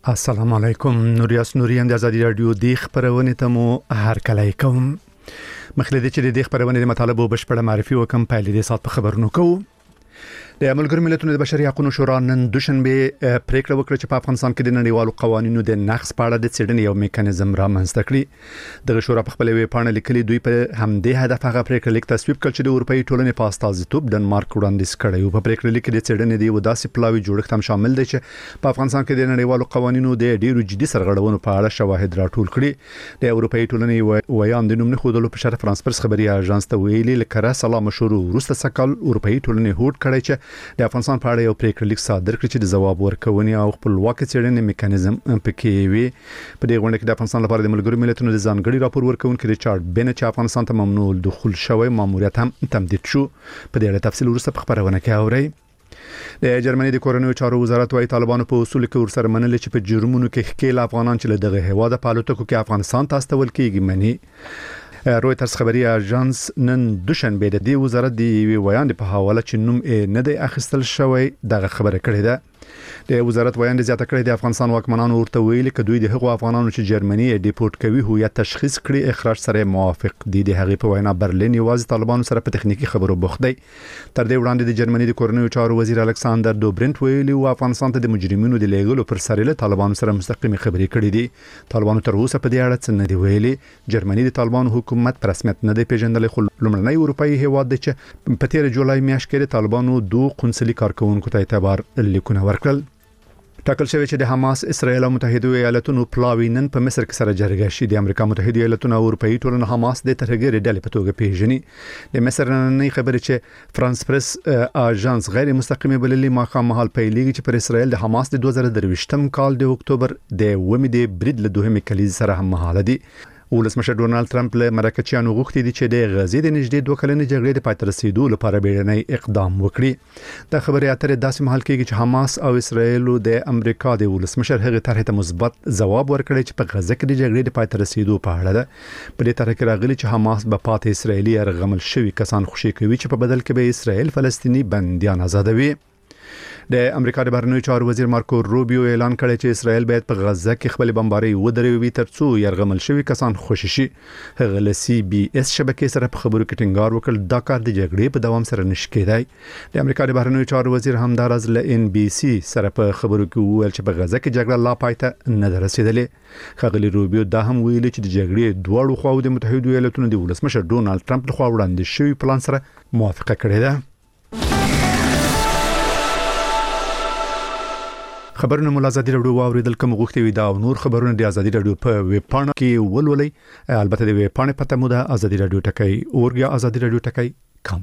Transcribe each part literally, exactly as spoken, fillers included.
السلام علیکم. نوریاس نوریم د ازادي رادیو د خبرونه ته مو هر کله کوم. مخلدي چې د خبرونه د مطالبه بشپړه معرفي وکم پایلې د سات په خبرونو کوو. د ملګرو ملتونو د بشري حقوقو شورا نن دوشنبه پریکړه وکړه چې په افغانستان کې د نړیوالو قوانینو د نقض په اړه د څېړنې یو میکانیزم رامنځته کړي. د شورا په خپل وی پاڼه لیکلي دوی په همدې هدف هغه پریکړه لیک تصویب کړ چې د اروپאי ټولنې په استازیتوب ډنمارک وړاندیز کړی او په پریکړه لیک کې د څېړنې د وداسي پلاوی جوړښت هم شامل دی چې په افغانستان کې د نړیوالو قوانینو د ډیرو جدي سرغړونو په اړه شواهد راټول کړي. د اروپאי ټولنې ویان د نوم نه خودلو په شرط فرانس پرس خبري اژانس ته ویلي لکه سلام شروع وروسته سکل اروپאי ټولنې هوډ کړی چې د افغانستان په اړه یو پریکړه لیک صادر کړي چې د جواب ورکونې او خپلواک څېړنې میکانیزم پکې وي. په دې غونډه کې د افغانستان لپاره د ملګرو ملتونو د ځانګړي راپور ورکونکي ریچارډ بن چې افغانستان ته ممنوع دخول شوی ماموریت هم تمدید شو. په دې اړه تفصیل وروسته په خبرونه کې اورئ. د جرمني د کورنیو چارو وزارت وايي طالبانو په اصول کې ورسره منل چې په جرمونو کې ښکیل افغانان چې له دغه هواده په الوتکو کې افغانستان ته استول کېږي مني. رويترز خبري اژانس نن دوشنبه د دې وزارت دی ویان په حواله چې نوم یې نه دی اخیستل شوی دغه خبره کړې ده. د وزارت ویان زیاته کړې د افغانستان واکمنانو ورته ویلي چې دوی د هغو افغانانو چې جرمني یې ډیپورت کوي هویت تشخیص کړي اخراج سره موافق دي. د هغې په وینا برلین یوازې طالبانو سره په تخنیکی خبرو بوخت دی. تر دې وړاندې د جرمني د کورنیو چارو وزیر الکساندر دوبرنت ویلي او افغانستان ته د مجرمینو د لیږلو پر سر له طالبانو سره مستقیمه خبرې کړې دي. طالبانو تر اوسه په دې اړه څه نه دی ویلي. جرمني د طالبانو حکومت پر رسمیت نه دی پیژندل خو لومړنی اروپאי هیواد دی چې په تیر جولای میاشت کې طالبانو دوه قونسلي کارکونکو ته اعتبار لیکونه ورکړل. ټاکل شوی چې د حماس اسرائیل او متحده ایالاتونو پلاوی نن په مصر کې سره جرګه شي. د امریکا متحده ایالاتونو او اروپאי ټولنه حماس د ترهګر ډلې په توګه پیژني. د مصر نن خبرې چې فرانس پرس اژانس غیر مستقیمه بللي ماخام محل پیلېږي چې پر اسرائیل د حماس د دوه زره درویشتم کال د اکتوبر د ومې د برید له دوهمې کلیز سره هم مهاله دي. ولسمشر ډونالد ټرمپ له مرکچیانو غوښتي دي چې د غزې د نږدې دوه کلنې جګړې د پای ته رسیدو لپاره بیړنی اقدام وکړي. د خبرې اترې داسې مهال کېږي چې حماس او اسرائیل د امریکا د ولسمشر هغه طرح ته مثبت ځواب ورکړي چې په غزه کې د جګړې د پای ته رسیدو په اړه ده. په دې طرح کې راغلي چې حماس به پاتې اسرائیلي ارغمل شوی کسان خوشي کوي چې په بدل کې به اسرائیل فلسطینی بنديان آزادوي. د امریکا د بهرنیو چارو وزیر مارکو روبیو اعلان کړی چې اسرائیل باید په غزه کې خپل بمباري ودروي ترڅو يرغمل شوی کسان خوشي شي. هغه ل سی بي اس شبکې سره په خبرو کې ټینګار وکړ دا کار د جګړې په دوام سره نشي کېدای. د امریکا د بهرنیو چارو وزیر همدارز ل ان بي سي سره په خبرو کې وویل چې په غزه کې جګړه لا پایته نه رسیدلې. خغلی روبیو دا هم ویلي چې د جګړې دواړو خواو د متحده ایالاتونو د ولسمشر ډونالد ټرمپ لخوا وړاندې شوی پلان سره موافقه کړې ده. خبرونه مول ازادي رادیو واوریدل کوم غوښتي وي دا او نور خبرونه د ازادي رادیو په ویب پاڼه کې ولولئ. البته د ویب پاڼې پته مو ده ازادي رادیو ټکای اورګیا ازادي رادیو ټکای کام.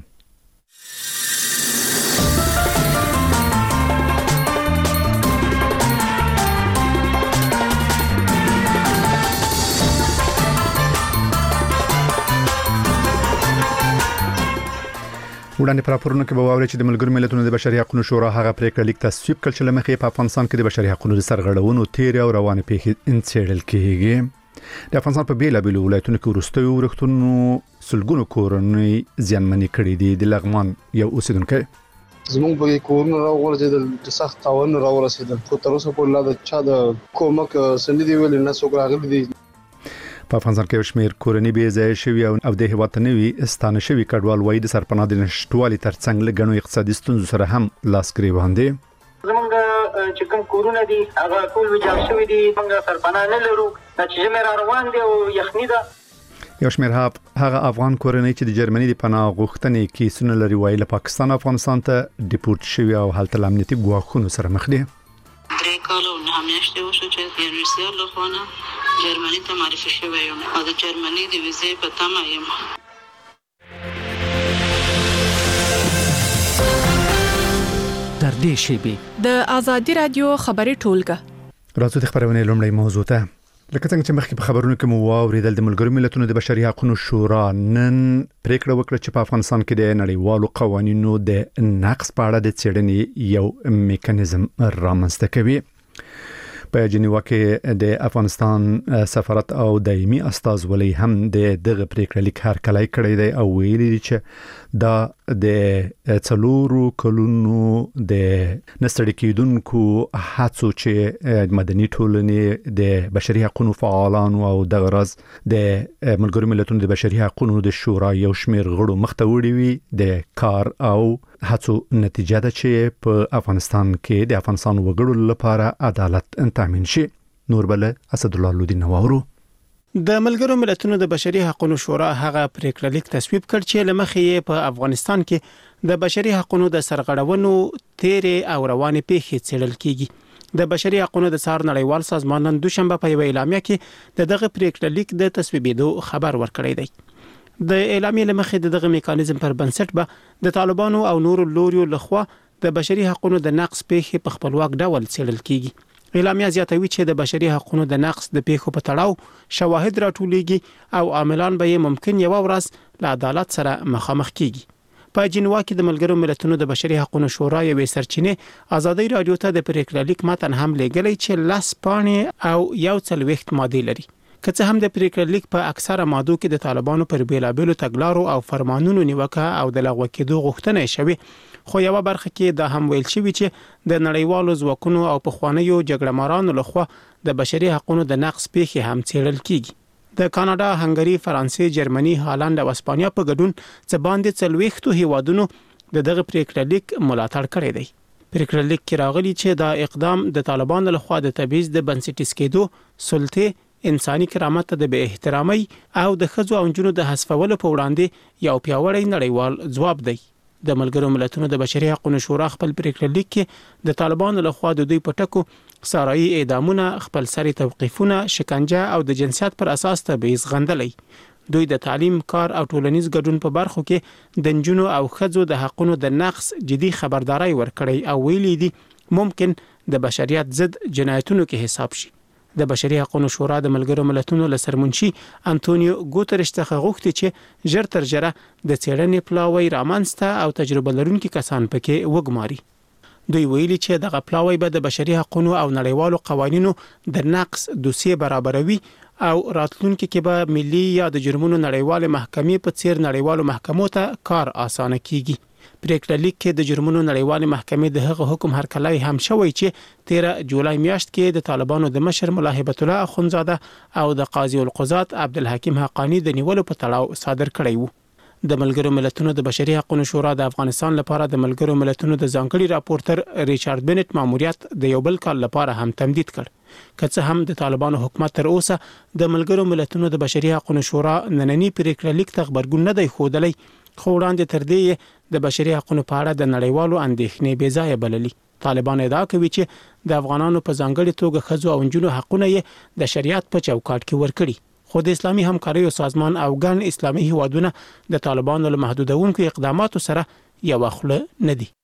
وړاندې پر راپورونو کې به واوري چې د ملګرو ملتونو د بشري حقوقو شورا هغه پریکړه لیک تصویب کړ چې لمخې په افغانستان کې د بشري حقوقو د سرغړونو تیر او روانه پیښې انڅېړل کېږي. د افغانستان په بیلابېلو ولایتونو کې وروستیو ورښتونو سلګونو کورنۍ زیانمنې کړې دي. د لغمان یو اوسیدونکو زموږ په کورونو راورسېدل د سخت تاوان راورسېدل خو تر اوسه پورې لا د چا د کومک سندې دی ویل نه څوک راغلي دي. په افغانستان کې شمیر کورنۍ به ځای شوی او د هیواد ته نوي ستانه شوی کډوال وای د سرپناه د نشټوالي ترڅنګ له غنو اقتصادي ستونزو سره هم لاس گریوان دي. زمونږ چې کوم کورونه دي هغه ټول ویجاړ شوی دي. موږ سرپناه نه لرو چې زموږ روان دي او یخني ده. یو شمیر هغه افغان کورنۍ چې د جرمني د پناه غوښتنې کیسونه لري وای له پاکستان افغانستان ته ډیپورت شوی او هلته امنیتي ګواښونو سره مخ دي. درې کاله نه میاشتې وشو چې د یونیورسيټي له خوا جرمني ته معرفي شوی یم او د جرمني د ویزې په تمه یم. تر دې شی د ازادي رادیو خبري ټولګه راځو د خبرونه لومړی موضوع ته. لکه څنګه چې مخکې په خبرونو کې مو واوریدل د ملګرو ملتونو د بشري حقوقو شورا نن پریکړه وکړه چې په افغانستان کې د نړیوالو قوانینو د نقض په اړه د څېړنې یو میکانیزم رامنځته کوي. په جنیوا کې د افغانستان سفارت او دایمي استازولۍ هم د دغه پریکړه لیک هرکلی کړی دی او ویلي دي چې دا د څلورو کلونو د نستړي کېدونکو هڅو چې مدني ټولنې د بشري حقوقو فعالانو او د غرض د ملګرو ملتونو د بشري حقوقو د شورا یو شمېر غړو مخته وړي وي د کار او هڅو نتیجه ده چې په افغانستان کې د افغانستان وګړو لپاره عدالت تامین شي. نور بل اسد الله لودي نوورو د ملګرو ملتونو د بشري حقوقو شورا هغه پریکړه لیک تصویب کړ چې لمخې په افغانستان کې د بشري حقوقو د سرغړونو تیرې او روانې پیښې څېړل کیږي. د بشري حقوقو د څار نړیوال سازمان نن دوشنبه په یو اعلامیه کې د دغه پریکړه لیک د تصویبېدو خبر ورکړی دی. د اعلامیې لمخې دغه میکانیزم پر بنسټ به د طالبانو او نورو لوريو لخوا د بشري حقوقو د نقض پیښې په خپلواک ډول څېړل کیږي. اعلامیه زیاتوي چې د بشري حقوقو د نقض د پیښو په تړاو شواهد راټولېږي او عاملان به ممکن یو ورځ له عدالت سره مخامخ کیږي. په جنیوا کې د ملګرو ملتونو د بشري حقوقو شورا یوې سرچینې ازادي رادیو ته د پریکړه لیک متن هم لېږلی چې لاس پاڼې او یو څلوېښت ماده لري. که څه هم د پریکړه لیک په اکثره مادو کې د طالبانو پر بیلابېلو تګلارو او فرمانونو نیوکه او د لغوه کېدو غوښتنه شوې، خو یو برخه کې دا هم ویل شوی چې د نړیوالو ځواکونو او پخوانیو جګړهمارانو لخوا د بشري حقوقو د نقض پیښې هم څېړل کیږي. د کاناډا، هنګري، فرانسې، جرمني، هالند او اسپانیا په ګډون څه باندې څلوېښتو هیوادونو د دغه پریکړه لیک ملاتړ کړی دی. پریکړه لیک کې راغلي چې دا اقدام د طالبانو لخوا د تبعیض د بنسټیز کېدو، سلطې، انساني کرامت ته د بې احترامۍ او د ښځو او نجونو د حذفولو په وړاندې یو پیاوړی نړیوال ځواب دی. د ملګرو ملتونو د بشري حقوقو شورا خپل پریکړه لیک کې د طالبانو لخوا د دوی پټکو، سارایي اعدامونه، خپل سری توقیفونه، شکنجه او د جنسیت پر اساس تبعیض غندلی. دوی د تعلیم، کار او ټولنیز ګډون په برخو کې د نجونو او ښځو د حقوقو د نقض جدي خبرداري ورکړي او ویلي دي ممکن د بشریت ضد جنایتونو کې حساب شي. د بشري حقوقو شورا د ملګرو ملتونو له سرمنشي انټونیو ګوترش څخه غوښتي چې ژر تر ژره د څېړنې پلاوی رامنځته او تجربه لرونکي کسان پکې وګماري. دوی ویلي چې دغه پلاوی به د بشري حقوقو او نړیوالو قوانینو د نقض دوسیه برابروي او راتلونکي کې به ملي یا د جرمونو نړیوال محکمې په څیر نړیوالو محکمو ته کار اسانه کیږي. پریکړه لیک کې د جرمونو نړیوال محکمې د هغه حکم هرکلی هم شوی چې تیرا جولای میاشت کې د طالبانو د مشر ملا هیبت الله اخونزاده او د قاضي القضات عبدالحکیم حقانی د نیولو په تړاو صادر کړی وو. د ملګرو ملتونو د بشري حقوقو شورا د افغانستان لپاره د ملګرو ملتونو د ځانګړي راپورټر ریچارډ بنټ ماموریت د یو بل کال لپاره هم تمدید کړ. که څه هم د طالبانو حکومت تر اوسه د ملګرو ملتونو د بشري حقوقو شورا نننی پریکړه لیک ته خبرګون نه دی ښودلی، خو وړاندې تر دې د بشري حقوقو په اړه د نړیوالو اندېښنې بې ځایه بللي. طالبان ادعا کوي چې د افغانانو په ځانګړي توګه ښځو او نجونو حقونه یې د شریعت په چوکاټ کې ورکړي، خو د اسلامي همکاریو سازمان او ګڼ اسلامي هیوادونه د طالبانو له محدودونکو اقداماتو سره یو خوله نه دي.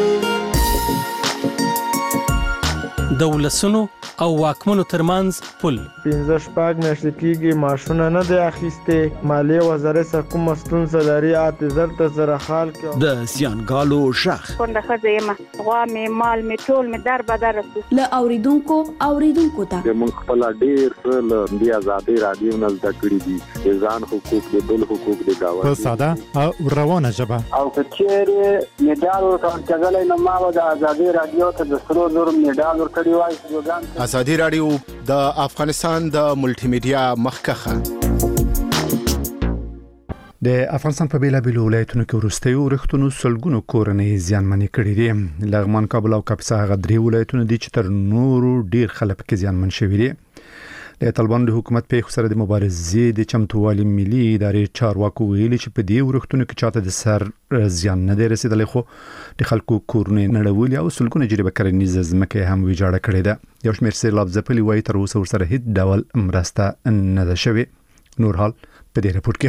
د ولسونو او واکمنو ترمنځ پل پنځه شپږ میاشتې کېږي معاشونه نه دی اخیستې، مالیې وزارت سره کومه ستونزه لري، اته زر ته زره خال کې د زیانګالو شخ کونډه ښځه یم، غوا مې، مال مې، ټول مې در بدر رسو له اوریدونکو اوریدونکو ته موږ خپل ډیر څه له دې ازادي رادیو نه زده کړي دي، د ځان حقوق، د بل حقوق، د گاونډي په ساده او روانه ژبه. او کچېره میډال ورکړل نو ما د ازادي رادیو ته د سرو زر میډال ورکړی وای. ازادي رادیو د افغانستان د ملټي میډیا مخکخه. د افغانستان په بیلابېلو ولایتونو کې وروستیو ورښتونو سلګونو کورنۍ زیانمنې کړي دي. لغمان، کابل او کاپیسا هغه درې ولایتونه دي چې تر نورو ډیر خلک پکې زیانمن شوي دي. د طالبانو د حکومت په سره د مبارزې د چمتووالي ملي ادارې چارواکو ویلي چې په دې ورښتونو کې چاته د سر زیان نه دی رسیدلی، خو د خلکو کورونه نړولي او سلګونه جریبه کرنیزه ځمکه هم ویجاړه کړې ده. یو شمېر سیلاب ځپلي وایي تر اوسه ورسره هیڅ ډول مرسته نه ده شوې. نور حال په دې رپورټ کې.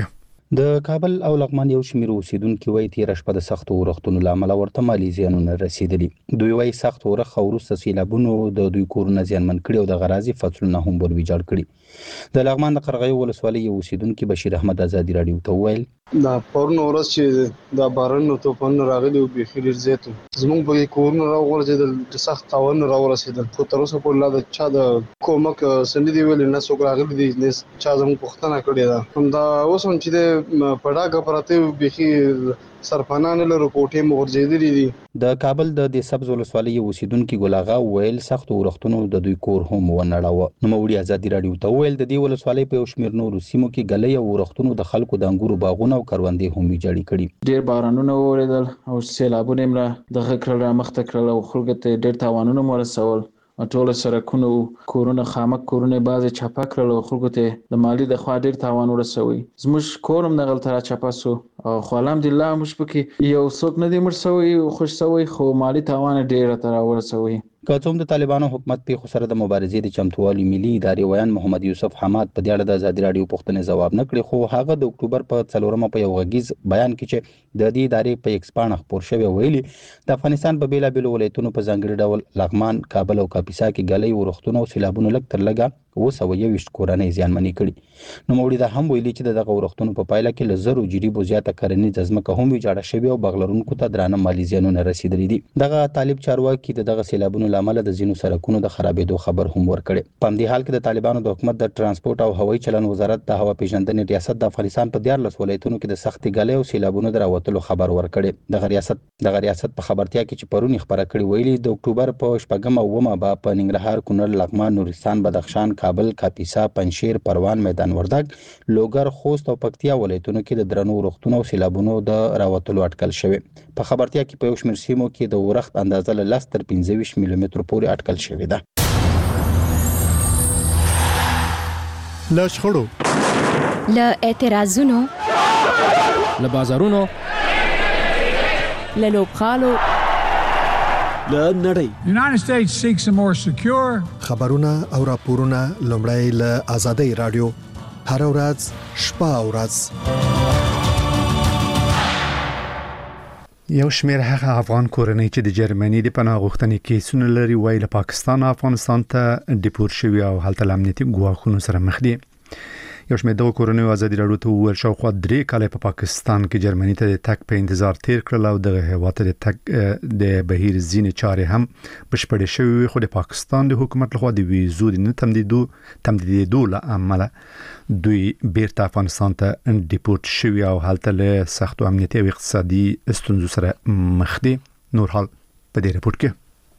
د کابل او لغمان یو شمېر اوسیدونکو وایي تېره شپه د سختو اورښتونو له امله ورته مالي زیانونه رسېدلي. دوی وایي سخت اورښت او وروسته سیلابونو د دوی کورونه زیانمن کړي او د غرازي فصلونه هم ور ویجاړ کړي. د لغمان د قرغیو ولسوالۍ یو اوسیدونکي بشیر احمد ازادي راډیو ته وویل دا پرون ورځ چې دا باران او طوفان راغلي او بیخي ډېر زیات زموږ په کورونه راغورځېدل د سخت تاوان راورسېدل خو تر اوسه پورې لا د چا د کومک څه نه دي ویلي نه څوک راغلي دي نه چا زموږ پوښتنه کړې ده. همدا اوس هم چې د په ډاګه پراته بیخي سرپناه نه لرو کوټې مو غورځېدلي دي. د کابل د دې سبز ولسوالۍ اوسیدونکي ګل اغا ویل سختو اورښتونو د دوی کور هم ونړاوه. نوموړي ازادي راډیو ته ویل د دې ولسوالۍ په یو شمېر نورو سیمو کې ګلۍ او اورښتونو د خلکو د انګورو باغونه او کروندې هم ویجاړې کړي. ډېر بارانونه وورېدل او سیلابونه یې را دغه کړل رامخته کړل او خلکو ته ډېر تاوانونه مو رسول. ټول سرکونه کورونه خامک کورونه بعضې چپه کړل او خلکو ته د مالي د خوا ډېر تاوان ورسوي. زموږ کور هم دغلته را چپه سو خو الحمدلله موږ پکې یو څوک نه دی مړ سوی خوش سوی خو مالي تاوان ډېر راته راورسوي. که څوم د طالبانو حکومت پیښو سره د مبارزې د چمتووالي ملي ادارې ویان محمد یوسف حماد په دې اړه د ازادي راډیو پوښتنې ځواب نه کړي خو هغه د اکتوبر په څلورمه په یو غږیز بیان کې چې د دې ادارې په ایکس پاڼه خپور شوی ویلي د افغانستان په بیلابیلو ولایتونو په ځانګړي ډول لغمان، کابل او کاپیسا کې ګلۍ اورښتونه او سیلابونو لږ تر لږه اوه سوه یوویشت کورنۍ زیانمنې کړي. نوموړي دا هم ویلي چې د دغه اورښتونو په پایله کې له زرو جریبو زیاته کرنیزه ځمکه هم ویجاړه شوې او باغ لرونکو ته درانه مالي زیانونه رسېدلي دي. دغه طالب چارواکي د دغه سیلابونو له امله د ځینو سرکونو د خرابېدو خبر هم ورکړی. په همدې حال کې د طالبانو د حکومت د ترانسپورټ او هوایي چلن وزارت د هوا پیژندنې ریاست د افغانستان په دیارلس ولایتونو کې د سختې ګلۍ او سیلابونو د راوتلو خبر ورکړی. دغه ریاست دغه ریاست په خبرتیا کې چې پرون خبره کړې ویلي د اکتوبر په شپږم او اوومه به په ننګرهار، کونړ، لغمان، نورستان، بدخشان، کابل، کاپیسا، پنجشیر، پروان، میدان وردګ، لوګر، خوست او پکتیا ولایتونو کې د درنو اورښتونو او سیلابونو د راوتلو اټکل شوی. په خبرتیا کې په یو شمېر سیمو کې د اورښت اندازه له لس تر پنځه ویشت ملي مترو پورې اټکل شوې ده. له شخړو، له اعتراضونو، له بازارونو، له لوبغالو، له نړۍ United States seeks a more secure خبرونه او راپورونه لومړی له آزادۍ راډیو هر ورځ شپه او ورځ. یو شمېر هغه افغان کورنۍ چې د جرمني د پناه غوښتنې کیسونه لري وایي له پاکستان افغانستان ته ډیپورت شوي او هلته له امنیتي ګواښونو سره مخ دي. یو شمېر دغه کورنۍ ازادي راډیو ته وویل شاوخوا درې کاله په پاکستان کې جرمني ته د تګ په انتظار تیر کړل او دغه هیواد ته د تګ د بهیر ځینې چارې هم بشپړې شوې خو د پاکستان د حکومت لخوا د ویزو د نه تمدیدو تمدیدېدو له امله دوی بیرته افغانستان ته ډیپورت شوي او هلته له سختو امنیتي او اقتصادي ستونزو سره مخ دي. نور حال په دې رپورت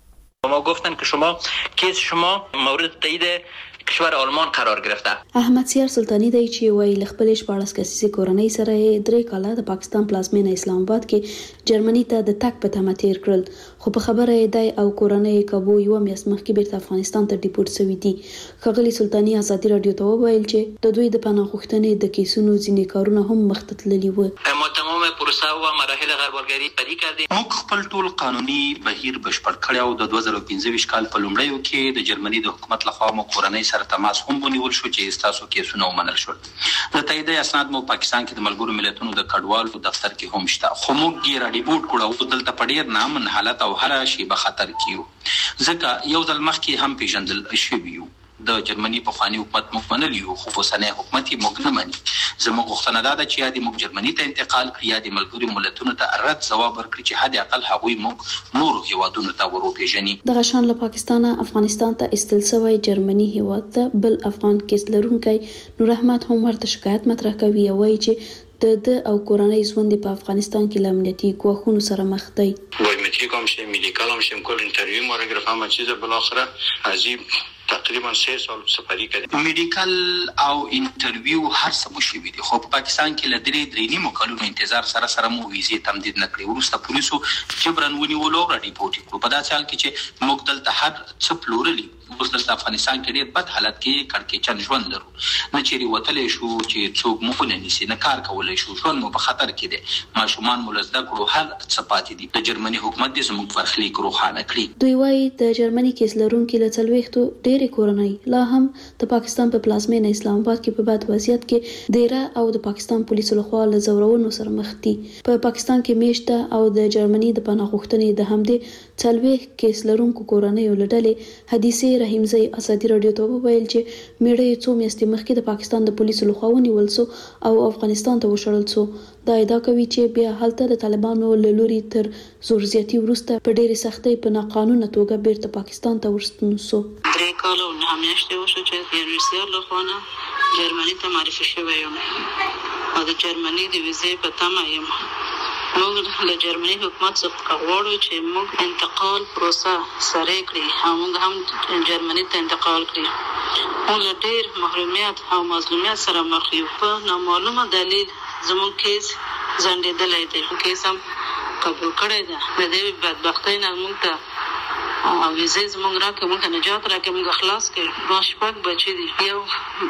کې ما گفتن که شما کیس شما مورد تایید کشور آلمان قرار گرفته. احمد سیار سلطانی دی چې وایي ل خپل شپاړس کسیزه کورنۍ سره درې کاله د پاکستان پلازمینه اسلام آباد کې جرمني ته د تک په تمه تیر کړل خو په خبره دی او کورنۍ کابو یو میاشت مخکې بیرته افغانستان ته ډیپورت شوي دي. ښاغلي سلطانی ازادي راډیو ته وویل چې د دوی د پناه غوښتنې د کیسونو ځینې کارونه هم مخته تللي وو. ما تمام پروسه او مراحل غربالګری پرې کړې. موږ خپل ټول قانوني بهیر بشپړ کړی او د دوه زره پنځه ویشت کال په لومړیو کې د جرمني د حکومت لخوا مو کورنۍ سره تماس هم ونیول شو چې تاسو کیسونه ومنل شول. د تایید اسناد مو پاکستان کې د ملګرو ملتونو د کډوالو دفتر کې هم شته خو موږ یې را ډیپورت کړو او دلته په ډیر نامن حالت او هر شی به خطر کیو ځکه یو ځل مخکې هم پیژندل شوی یو د جرمني په خواني حکومت موږ منلی یو خو اوسنی حکومت یې موږ نه مني. زموږ غوښتنه دا ده چې یا دې موږ جرمني ته انتقال کړي یا دې ملګرو ملتونو ته رد ځواب ورکړي چې حد اقل هغوی موږ نورو هیوادونو ته وروپېژني. دغه شان له پاکستانه افغانستان ته استل شوی جرمني هیواد ته بل افغان کیس لرونکی نور احمد هم ورته شکایت مطرح کوي او وایي چې د د او کورنۍ ژوند په افغانستان کې له امنیتي ګواښونو سره مخ دی. بایومتریک هم شیم، میدیکال هم شیم، کل انترویو ما را گرفت همه چیز بالاخره از این تقریبا سه سال سپری کردیم. میدیکال او انټرویو هر څه مو شوي دي خو په پاکستان کې له درې درې نیمو کلونو انتظار سره سره مو ویزې تمدید نه کړې. وروسته پولیسو جبرن ونیولو او را ډیپورټ کړو په داسې حال کې چې موږ دلته هر څه پلورلي اوس د افغانستان کې ډېر بد حالت کې کړکېچن ژوند لرو، نه چیرې وتلی شو چې څوک مو ونه نیسي، نه کار کولی شو، ژوند مو په خطر کې دی، ماشومان مو له زده کړو هر څه پاتې دي. د جرمني حکومت دې زموږ برخلیک روښانه کړي. دوی وایي د جرمني کیس لرونکي له څلوېښتو ډېرې کورنۍ لا هم د پاکستان په پلازمینه اسلام آباد کې په بد وضعیت کې دیره او د پاکستان پولیسو لخوا له زورونو سره مخ دي. په پاکستان کې میشته او د جرمني د پناه غوښتنې د همدې څلوېښت کیس لرونکو کورنیو له ډلې حدیثې رحیمزی ازادي راډیو ته وویل چې میړه څو میاشتې مخکې د پاکستان د پولیسو لخوا ونیول سو او افغانستان ته وشړل سو. دا ادعا کوي چې بیا هلته د طالبانو له لوري تر زور زیاتي وروسته په ډېرې سختۍ په ناقانونه توګه بیرته پاکستان ته ورستون سو. درې کاله او نهه میاشتې وشو چې د یونیورسيال لخوا نه جرمني ته معرفي شوی یم او د جرمني د ویزې په تمه یم. موږ له جرمني حکومت څخه غواړو چې موږ انتقال پروسه سره کړي او موږ هم جرمني ته انتقال کړي. موږ ډېر محرومیت او مظلومیت سره مخ یو. په نامعلومه دلیل زموږ کیس ځنډېدلی دی. کیس هم قبول کړی ده. د دې بدبختۍ نه موږ ته ویزې زموږ راکړې، موږ ته نجات راکړې، موږ خلاص کړې. ما شپږ بچي دي. یو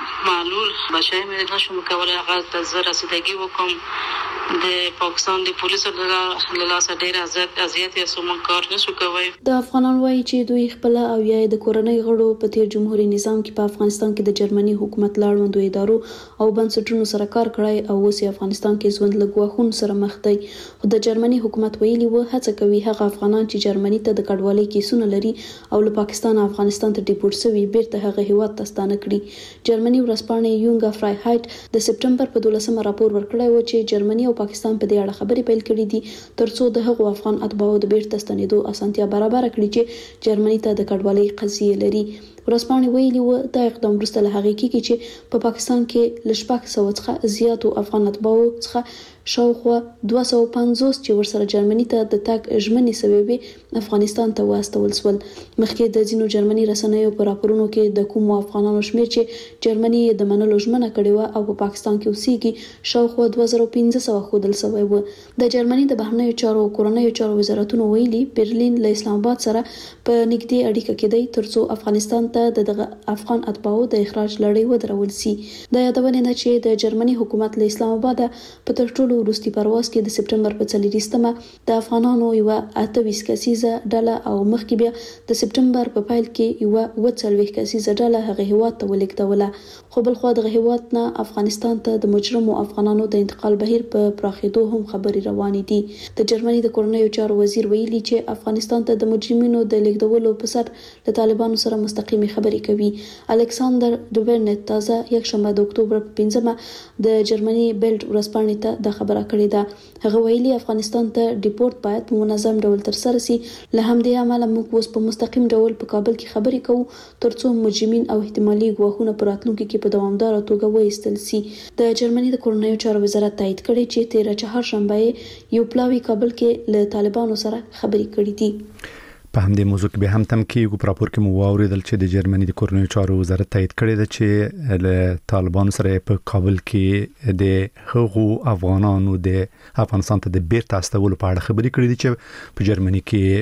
معلول بچی مې نه شوم کولی هغه ته زه رسیدګي وکړم. د پاکستان د پولیسو له لاسه ډېر اذیت یې سو موږ کار نشو کولی. د افغانان وایي چې دوی خپل او یا د کورنۍ غړو په تیر جمهوریت نظام کې په افغانستان کې د جرمني حکومت لاړوندو ادارو او بنسټونو سره کار کړی او اوس افغانستان کې ژوند له ګواښونو سره مخ دی. خو د جرمني حکومت ویلي و هڅه کوي هغه افغانان چې جرمني ته د کډوالۍ کیسونه لري او له پاکستان او افغانستان ته ډیپورټ شوي بیرته هغه هیواد ته ستانه کړي. جرمني ورځپاڼې یونګا فرایهایټ د سپټمبر په دولسمه راپور ورکړی و چې جرمني او پاکستان په دې اړه خبرې پیل کړې دي ترڅو د هغو افغان اتباعو د بیرته ستنېدو اسانتیا برابر کړي چې جرمني ته د کډوالۍ قضیې لري. ورځپاڼې ویلي و دا اقدام وروسته له هغې کېږي چې په پاکستان کې له شپږ سوه څخه زیاتو افغان اتباعو څخه شاوخوا دوه سوه پنځوس چې ورسره جرمني ته د تګ ژمنې سوې افغانستان ته واستول شول. مخکې د ځینو جرمني رسنیو په راپورونو کې د کومو افغانانو شمېر چې جرمني یې د منلو ژمنه کړې وه او په پاکستان کې اوسېږي شاوخوا دوه زره پنځه سوه ښودل شوی و. د جرمني د بهرنیو چارو او کورنیو چارو وزارتونو ویلي برلین له اسلام آباد سره په نږدې اړیکه کې دی ترڅو افغانستان ته د دغه افغان اتباعو د اخراج لړۍ ودرول شي. د یادونې نه چې د جرمني حکومت له اسلام آباد په تر ټولو وروستي پرواز کې د سپټمبر په څلوېښتمه د افغانانو یوه اته ویشت کسیزه ډله او مخکې بیا د سپټمبر په پیل کې یوه اووه څلوېښت کسیزه ډله هغه هیواد ته ولېږدوله. خو بلخوا دغه هیواد نه افغانستان ته د مجرمو افغانانو د انتقال بهیر په پراخېدو هم خبرې روانې دي. د جرمني د کورنیو چارو وزیر ویلي چې افغانستان ته د مجرمینو د لیږدولو په سر له طالبانو سره مستقیمې خبرې کوي. الکساندر دوبرنټ تازه یکشنبه د اکتوبر په پنځمه د جرمني بیلډ ورځپاڼې ته د خبره کړې ده. هغه ویلي افغانستان ته ډیپورټ باید په منظم ډول ترسره شي. له همدې امله موږ اوس په مستقیم ډول په کابل کې خبرې کوو ترڅو مجرمین او احتمالي ګواښونه په راتلونکي کې په دوامداره توګه وایستل شي. د جرمني د کورنیو چارو وزارت تایید کړی چې تیره چهارشنبه یو پلاوی کابل کې له طالبانو سره خبرې کړې دي. په همدې موضوع کې به هم تم کېږو. په راپور کې مو واوریدل چې د جرمني د کورنیو چارو وزارت تایید کړی ده چې له طالبانو سره په کابل کې د هغو افغانانو د افغانستان ته د بیرته استولو په اړه خبرې کړې دي چې په جرمني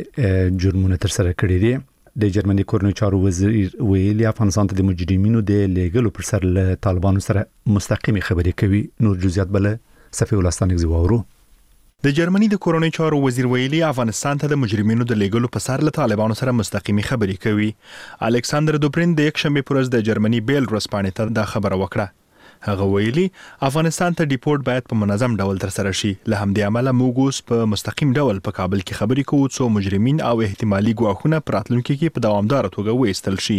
کې جرمونه ترسره کړي دي. د جرمني کورنیو چارو وزیر ویلي افغانستان ته د مجرمینو د لیږلو پر سر له طالبانو سره مستقیمي خبرې کوي. نور جزئیات بل صفي ولستانګ زیوورو. د جرمني د کورنیو چارو وزیر ویلي افغانستان ته د مجرمینو د لیږلو په سر له طالبانو سره مستقیمي خبرې کوي. الکساندر دوبرین د یکشنبه پر ورځ د جرمني بیل ورځپاڼې ته دا خبره وکړه. هغه ویلي افغانستان ته ډیپورټ باید په منظم ډول ترسره شي. له همدې امله موږ اوس په مستقیم ډول په کابل کې خبرې کوو څو مجرمین او احتمالي ګواښونه په راتلونکي کې په دوامداره توګه وایستل شي.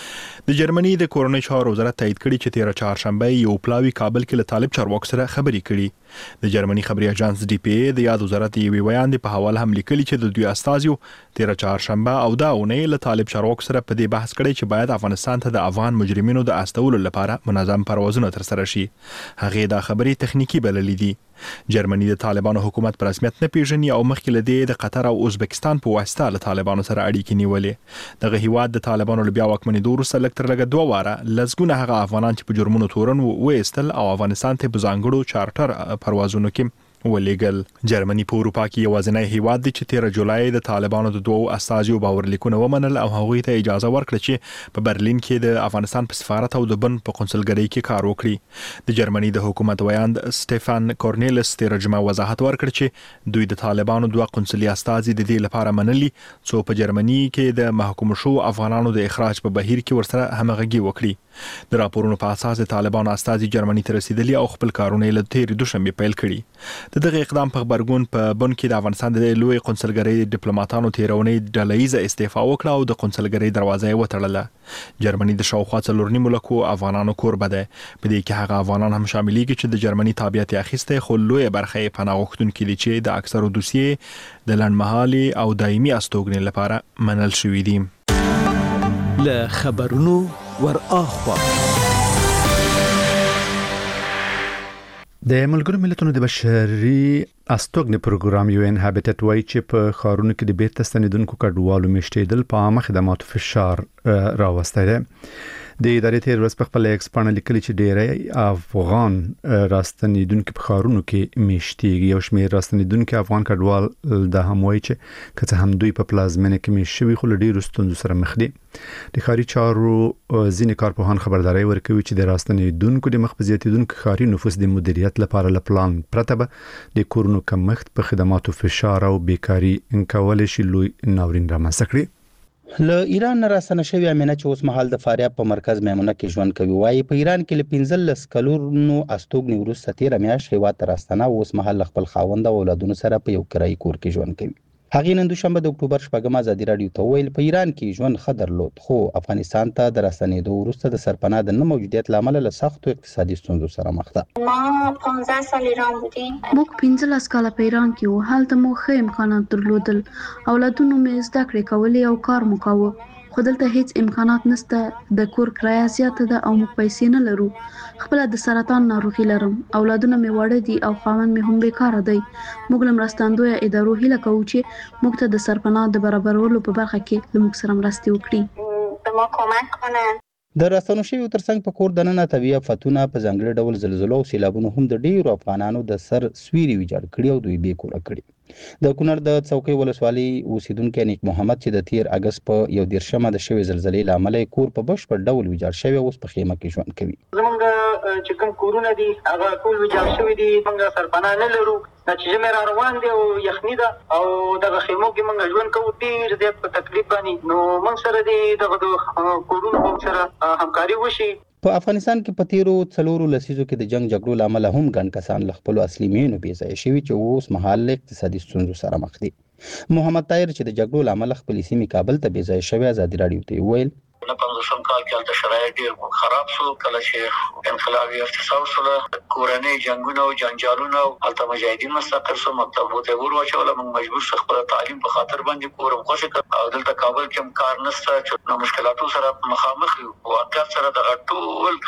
د جرمني د کورنیو چارو وزارت تایید کړي چې تیره چهارشنبه یو پلاوی کابل کې له طالب چارواکو سره خبرې کړي. د جرمني خبري اژانس ډي پی ای د یاد وزارت یوې ویاندې په حواله هم لیکلي چې د دوی استازیو تیره چهارشنبه او دا اونۍ له طالب چارواکو سره په دې بحث کړی چې باید افغانستان ته د افغان مجرمینو د استولو لپاره منظم پروازونه ترسره شي. هغه دا خبري تخنیکی بللې دي. جرمني د طالبانو حکومت په رسمیت نه پیژني او مخکې له دې د قطر او ازبکستان په واسطه له طالبانو سره اړیکې نیولې. دغه هیواد د طالبانو له بیا واکمنېدو وروسته لږ تر لږه دوه واره لسګونه هغه افغانان چې په جرمونو تورن وایستل او افغانستان ته په ځانګړو چارټر پروازونو کې ولېګل. جرمني په اروپا کې یوازینی هیواد دی چې تیر جولای د طالبانو د دوو استازیو باورلیکونه ومنل او هغوی ته اجازه ورکړه چې په برلین کې د افغانستان په سفارت او د بن په قونسلګرۍ کې کار وکړي. د جرمني د حکومت ویاند سټيفان کورنیلس تیر جمعه وضاحت ورکړ چې دوی د طالبانو دوه قونسلي استازي د دې لپاره منلي څو په جرمني کې د محکوم شو افغانانو د اخراج په بهیر کې ورسره همغږي وکړي. د راپورونو په اساس د طالبانو استازي جرمني ته رسیدلي او خپل کارونه له تیر دوشنبه پیل کړي. د دغه اقدام په خبرګون په بن کې د افغانستان د لوی قونسلګرۍ ډیپلوماټانو تیرونې ډلهیزه استعفا وکړه او د قونسلګرۍ دروازه یې وتړله. جرمني د شاوخوا څلور نیمو لکو افغانانو کوربه ده. په دې کې هغه افغانان هم شاملېږي چې د جرمني تابعیت اخیسته خو لوی برخه یې پناه غوښتونکي دي چې د اکثرو دوسیې د لنډمهالي او دایمي استوګنې لپاره منل شوي دي. له خبرونو ور اخوا د ملګرو ملتونو د بشري استوګنې پروګرام یو ان هابټټ وایي چې په خارونو کې د بیرته ستنیدونکو کډوالو میشتېدل په عامه خدماتو فشار راوستی دی. د ادارې تیر ورځ په خپل ایکس باندې لیکلي چې ډېری افغان راستنیدونکو په خارونو کې میشتېږي. یو شمېر راستنیدونکو افغان کډوال د هم وایي چې کله هم دوی په پلازمینه کې میشوي خو له ډېرو ستونزو سره مخ دي. د ښاري چارو ځینې کارپوهان خبرداري ورکوي چې د راستنیدونکو د مخ په زیاتېدونکو ښاري نفوس د مدیریت لپاره له پلان پرته به د کورونو کمښت په خدماتو فشار او بیکاري کولای شي لوی ناورین رامنځته کړي. له ایران نه راستنه شوې امینه چې اوس مهال د فاریاب په مرکز میمونه کې ژوند کوي وایي په ایران کې له پنځلس کلونو استوګنې وروسته تېره میاشت هېواد ته راستنه اوس مهال له خپل خاوند او اولادونو سره په یو کرایي کور کې ژوند کوي. هغې نن دوشنبه د اکتوبر شپږمه ازادي راډیو ته وویل په ایران کې ژوند ښه درلود خو افغانستان ته د راستنېدو وروسته د سرپناه د نه موجودیت له امله له سختو اقتصادي ستونزو سره مخ ده. ما پانزده سال ایران بودیم. موږ پنځلس کاله په ایران کې وو. هلته مو ښه امکانات درلودل. اولادونو مې زده کړې کولې او کار مو کاوه. خو دلته هیڅ امکانات نشته. د کور کرایه زیاته ده او موږ پیسې نه لرو. خپل د سرطان ناروغي لرم. اولادونه مې واړه دي او خاوند مې هم بیکاره دی. موږ له مرستندویه ادارو هیله کوو چې موږ ته د سرپناه د برابرولو په برخه کې له موږ سره مرستې وکړي. به ما کمک کنن. د راستنو شویو ترڅنګ په کور دننه طبیعي آفتونه په ځانګړي ډول زلزلو او سیلابونو هم د ډیرو افغانانو د سر سویري ویجاړ کړي او دوی بې کوره کړي. د کونړ د څوکۍ ولسوالۍ اوسیدونکي نیک محمد چې د تیر اگست په یو دیرشمه د شوې زلزلې له امله کور په بشپړ ډول ویجاړ شوی اوس په خیمه کې ژوند کوي. زمونږ چې کوم کورونه دي هغه ټول ویجاړ شوي دي. موږ سرپناه نه لرو. چې ژمی را روان دی او یخني ده او دغه خیمو کې موږ ژوند کوو ډېر زیات په تکلیف باندې. نو موږ سره د دغه کورونو هم سره همکاري وشي. په افغانستان کې په تیرو څلورو لسیزو کې د جنگ جګړو له امله هم ګڼ کسان له خپلو اصلي مېنو بې ځایه شوي چې اوس مهال له اقتصادي ستونزو سره مخ دي. محمد طاهر چې د جګړو له امله خپلې سیمې کابل ته بې ځایه شوی ازادي راډیو ته وویل نه پنځوسم کال کې هلته شرایط ډېر خراب شو. کله چې انقلابي افتساو شوله کورنۍ جنګونه او جنجالونه هلته مجاهدین مستقر شو. مکتبو ته ور واچوله. موږ مجبور شو خپل تعلیم په خاطر باندې کور هم خوشې کړ او دلته کابل کې هم کار نشته چې نو مشکلاتو سره مخامخ یو. واقعیت سره دغه ټول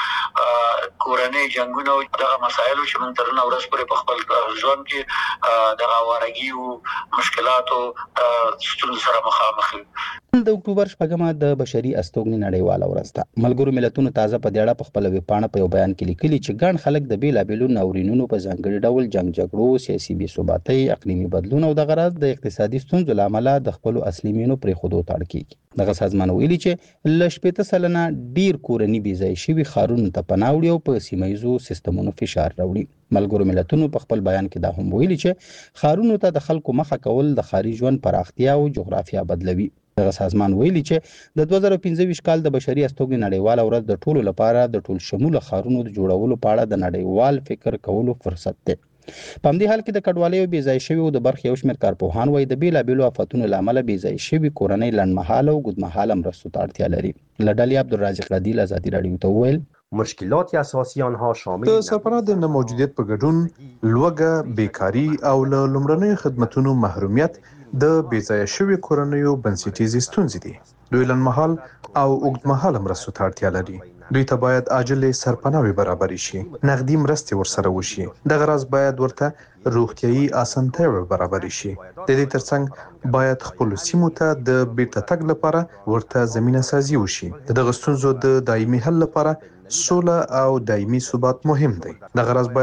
کورنۍ جنګونه او دغه مسایلو چې موږ تر نن ورځ پورې په خپل ژوند کې دغه وارګي او مشکلاتو ستونزو سره مخامخ یو. د اکتوبر شپږمه د بشري استوګنې نړیواله ورځ ده. ملګرو ملتونو تازه په دې اړه په خپله ویبپاڼه په یو بیان کې لیکلي چې ګڼ خلک د بېلابېلو ناورینونو په ځانګړي ډول جنګ جګړو، سیاسي بې ثباتۍ، اقلیمي بدلون او دغه راز د اقتصادي ستونزو له امله د خپلو اصلي مېنو پرېښودو ته اړ کېږي. دغه سازمان ویلي چې له شپېته سلنه ډېر کورني بې ځایه شوي ښارونو ته پناه وړي او په سیمه ییزو سیستمونو فشار راوړي. ملګرو ملتونو په خپل بیان کې دا هم ویلي چې ښارونو ته د خلکو مخه کول د ښاري ژوند پراختیا او جغرافیه بدلوي. دغه سازمان ویلي چې د دوه زره پنځه ویشت کال د بشري استوګنې نړیواله ورځ د ټولو لپاره د ټول شموله ښارونو د جوړولو په اړه د نړیوال فکر کولو فرصت دی. په همدې حال کې د کډوالۍ او بې ځایه شویو د برخې یو شمېر کارپوهان وایي د بېلابېلو آفتونو له امله بې ځایه شوي کورنۍ لنډمهاله او اوږدمهاله مرستو ته اړتیا لري. له ډلې عبدالرازق ردیل ازادي راډیو ته وویل مشکلات اساسی آنها شامل د سرپناه د نه موجودیت په ګډون لوږه، بیکاري او له لومړنیو خدمتونو محرومیت د بې ځایه شویو کورنیو بنسټیزې ستونزې دي. دوی لنډمهال او اوږدمهاله مرستو ته اړتیا لري. دوی ته باید عاجلې سرپناوې برابرې شي، نغدي مرستې ورسره وشي. دغه راز باید ورته روغتیایي اسانتیاوې برابرې شي. د دې ترڅنګ باید خپلو سیمو ته د بیرته تګ لپاره ورته زمینه سازي وشي. د دغه ستونزو د دایمي حل لپاره سوله او دایمي ثبات مهم دی. دغه راز باید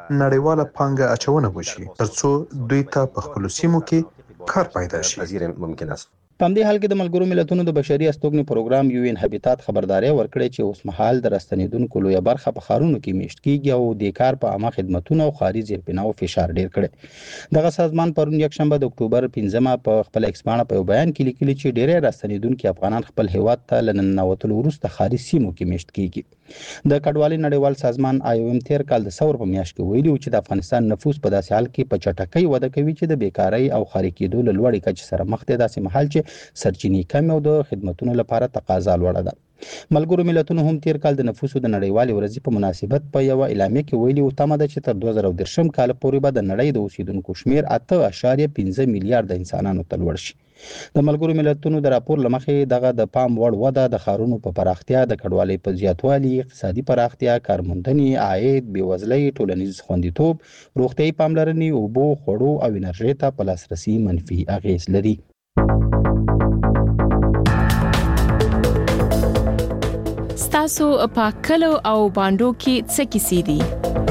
نړیواله پانګه اچونه وشي ترڅو دوی ته په خپل سیمو کې کار پیدا شي. ممکن است په همدې حال کې د ملګرو ملتونو د بشري استوګنې پروګرام یو ان هابیتات خبرداري ورکړې چې اوس مهال د راستنیدونکو لویه برخه په ښارونو کې میشت کیږي او د کار په عامه خدماتو او خاري زیربناو فشار ډیر کړي. دغه سازمان پرون یکشنبه د اکتوبر پنځمه په خپل ایکس باندې په بیان کې لیکلي چې ډیری راستنیدونکو افغانان خپل هیواد ته لننوتلو وروسته خاري سیمو کې میشت کیږي. د کډوالۍ نړیوال سازمان آی او ام تیر کال د ثور په میاشت کې ویلي چې د افغانستان نفوس په داسې حال کې په چټکۍ وده کوي چې د بیکارۍ او خاري کېدو له لوړې کچې سره مخ دي، داسې مهال چې سرچینې کم او د خدماتو لپاره تقاضا لوړه ده. ملګرو ملتونو هم تیر کال د نفوسو د نړیوالې ورځې په مناسبت په یو اعلامیه کې ویلي و تمه ده چې تر دوه زره دېرشم کال پورې به د نړۍ د اوسیدونکو شمیر اته اعشاریه پنځه میلیارډ انسانانو ته لوړ شي. د ملګرو ملتونو د راپور لمخې دغه د پام وړ وده د ښارونو په پراختیا، د کډوالۍ په زیاتوالي، اقتصادي پراختیا، کارموندنې، عاید، بېوزلۍ، ټولنیز خوندیتوب، روغتیایي پاملرنې، اوبو، خوړو او انرژۍ ته په لاسرسي منفي اغېز لري. ستاسو په کلو او باندو کې څه کیسې دي؟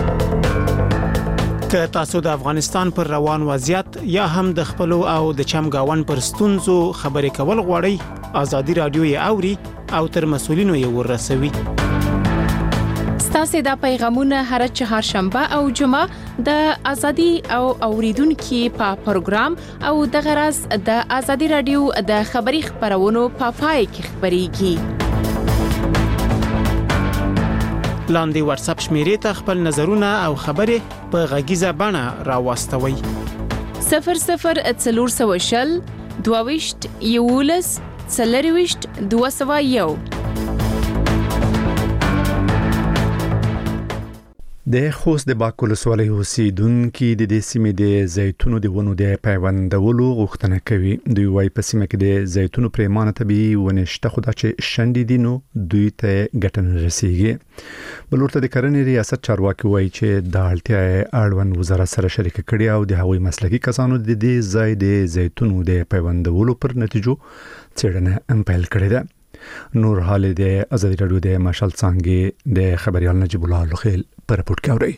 که تاسو د افغانستان پر روان وضعیت یا هم د خپل او د چمګاون پر ستونزو خبرې کول غواړئ، ازادي رادیو یې اوري او تر مسولینو یې ورسوي. ستاسو د پیغامونه هر چهارشنبه او جمعه د ازادي او اوریدونکو په پروګرام او د غرض د ازادي رادیو د خبري خبرونو په پای کې خبريږي. لاندې واتس اپ شمیرې ته خپل نظرونه او خبرې په غږیزه بڼه راوستوي. صفر صفر څلور سوه شل دوه ویشت یولس څلور ویشت دوه سوه یو. د خوست د باک ولسوالۍ اوسیدونکو د دې سیمې د زیتونو د ونو د پیوندولو غوښتنه کوي. دوی وايي په سیمه کې د زیتونو پرېمانه طبيعي ونې شته، خو دا چې شنډې دي نو دوی ته ګټه نه رسیږي. بل ورته د کرنې ریاست چارواکي وايي چې د اړتیا اړوند وزارت سره شریک کړي او د هغوی مسلکي کسانو د دې ځای د زیتونو د پیوندولو پر نتیجو څېړنه هم پیل کړې ده. نور حال د ازادي رادیو د مشال څنګه د خبريال نجیب الله لخیل پر رپورټ کوي.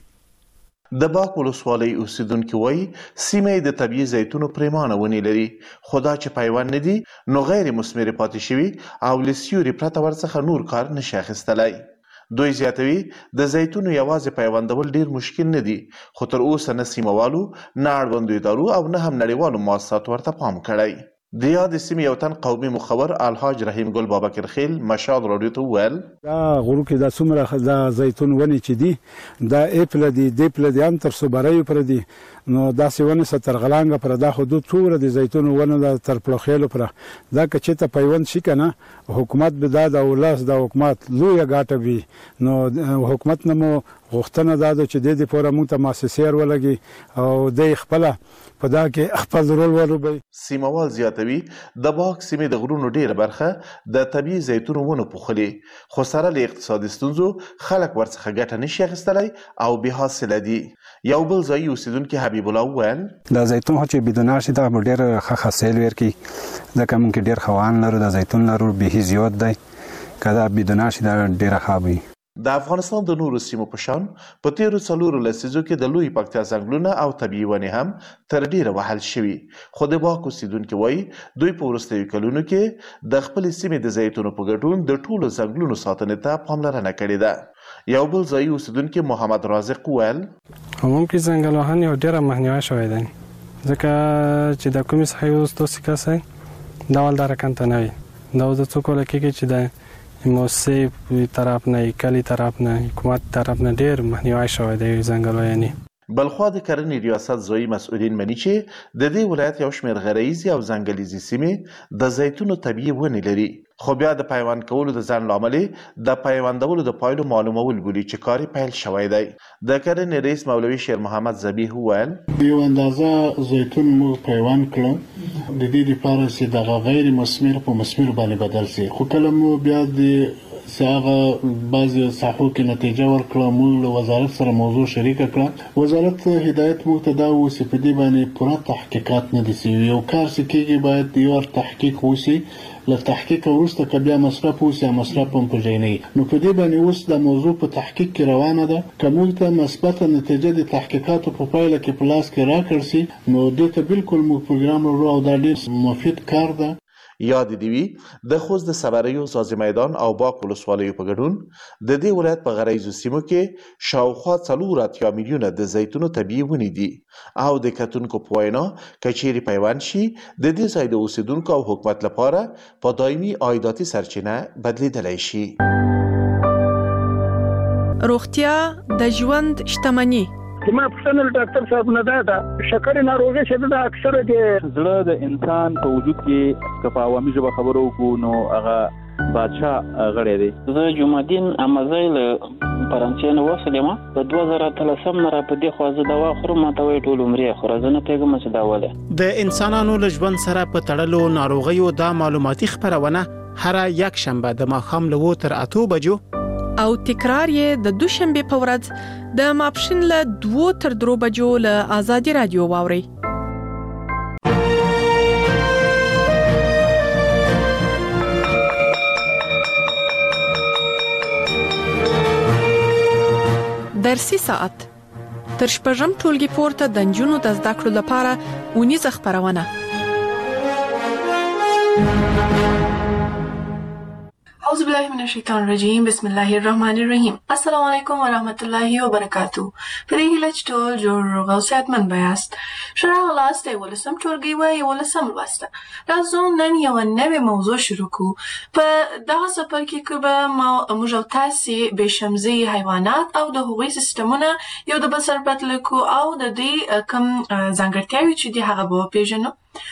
د باک ولسوالۍ اوسیدونکو وایي سیمه د طبيعي زیتونو پرېمانه ونې لري، خدا چې پیوند نه دي نو غیر مثمر پاتې شوی او لسیوري پرته ورڅخه نور کار نشي اخیستلای. دوی زیاتوي د زیتونو یوازې پیوندول ډیر مشکل نه دي، خو تر اوسه نه سیموالو، نه اړوندو ادارو او نه هم نړیوالو مؤسساتو ورته پام کړی. د یاد سیمې یو تن قومي مخبر الحاج رحیم ګل بابکر خیل مشال رادیو ته ویل دا غرو کې د څومره د زیتون ونې چې دي دا اپل دي د اپل دي ان تر صبرای پر دي نو دا سیونه ستر غلانګه پر دا حدود څوره د زیتون ونه د تر پلوخېلو پر دا کچې ته پیوند شي کنه حکومت به دا د ولس د حکومت لوی غاټه وي نو حکومت نمو غوښتنه دا چې د دې پوره مونږ ته مؤسسې ورلګي او د خپل په دا کې خپل رول وروبي. سیموال زیاتوي د باک سیمې د غرونو ډیره برخه د طبيعي زیتونو ونه پوخلي، خو سره له اقتصادي ستونزو خلک ورڅخه ګټه نشي اخیستلای او به حاصل دي. یو بل ځای اوسیدونکو حبیب الله وویل د زیتون چې بدون شي دا ډیر ښه حاصل ورکي، ځکه مونږ ډیر خوان لرو د زیتون لرو به زیات دی، کله بدون شي دا ډیر ښه. د افغانستان د نورو سیمو په شان په تیرو څلورو لسیزو کې د لوی پکتیا ځنګلونه او طبيعي ونې هم تر ډیره وهل شوي، خو د باک اوسیدونکو وایي دوی په وروستیو کلونو کې د خپل سیمې د زیتونو په ګډون د ټولو ځنګلونو ساتنې ته پاملرنه کړې ده. یو بل ځای اوسیدونکو محمد رازق ویل ممکن ځنګل وهنې او ډیره مخنیوي شوی دی، ځکه چې د کومې څخه یو ستاسو کسه دا ول درکان ته نه وي دا د څوک لکه چې د موسسې طرف نه کلی طرف نه حکومت طرف نه ډیر مخنیوي شوی دی ځنګل وهنې. بلخوا د کرنې ریاست ځایي مسؤلین مني چې د دې ولایت یو شمېر غرایزي او ځنګلیزي سیمې د زیتونو طبيعي ونې لري، خو بیا د پیوند کولو د ځنډ له امله د پیوندولو د پایلو معلومول بولي چې کار پیل شوی دی. د کرنې رئیس مولوي شیر محمد ذبیح وویل یو اندازه زیتون مو پیوند کړو د دې لپاره چې د غیر مثمر په مثمر باندې بدل شي، خو کله مو بیا د چې هغه بعضې ساحو کې نتیجه ورکړه، موږ له وزارت سره موضوع شریکه کړه. وزارت هدایت موږ ته دا و چې په دې باندې پوره تحقیقات نه دي سوي. یو کار چې کېږي باید یو تحقیق وشي، له تحقیق وروسته که بیا مصرف وشي مصرف هم په ځای نه وي. نو په دې باندې اوس د موضوع په تحقیق کې روانه ده. که موږ ته مثبته نتیجه د تحقیقاتو په پایله کې په لاس کې راکړل شي نو دې ته بالکل موږ پروګرام لرو او دا ډېر مفید کار ده. یاد دی وی د خوست د صبریو سازي میدان او باک ولسوالیو په ګډون د دې ولایت په غرایزو سیمو کې شاوخوا څلور اتیا میلیونه د زیتونو طبیعي ونې دي او د کتونکو په وینا کچېرې پیوند شي د دې ځای د اوسیدونکو او حکومت لپاره په دایمي عایداتي سرچینه بدلیدلی شي. روغتیا د ژوند شتمني. زما پوښتنه له ډاکټر صاحب نه دا ده، شکرې ناروغي چې ده اکثره د زړه د انسان په وجود کې که په عوامي ژبه خبرو وکړو نو هغه بادشاه غړی دی. زه جمعدین امازی له فرانسې نه وسلم په دوه زره اتلسم نه را په دې خوا زه دوا خورم، ماته وایي ټول عمر یې خوره، زه نه پوهېږم چې دا ولې. د انسانانو له ژوند سره په تړلو ناروغیو دا معلوماتي خپرونه هره یک شنبه د ماښام له اووه تر اتو بجو او تکرار یې د دوشنبه په ورځ د ماپښین له دوه تر درو بجو له آزادي رادیو واوري. درسي ساعت تر شپږم ټولګي پورته د نجونو د زده کړو لپاره ونیزه خپرونه. اعوذ بالله من الشیطان الرجیم، بسم الله الرحمن الرحیم. السلام علیکم و رحمت الله و برکاته. په دې هیله چې ټول جوړ روغ او صحتمند یاست. ښه راغلاست یولسم ټولګي و یولسم لوسته. راځو نن یوه نوې موضوع شروع کړو. په دغه څپرکي کې به موږ او تاسې بېشمزي حیوانات او د هغوی سیستمونه یو د بل سره پرتله کړو او د دوی کوم ځانګړتیاوې چې دي هغه به وپېژنو.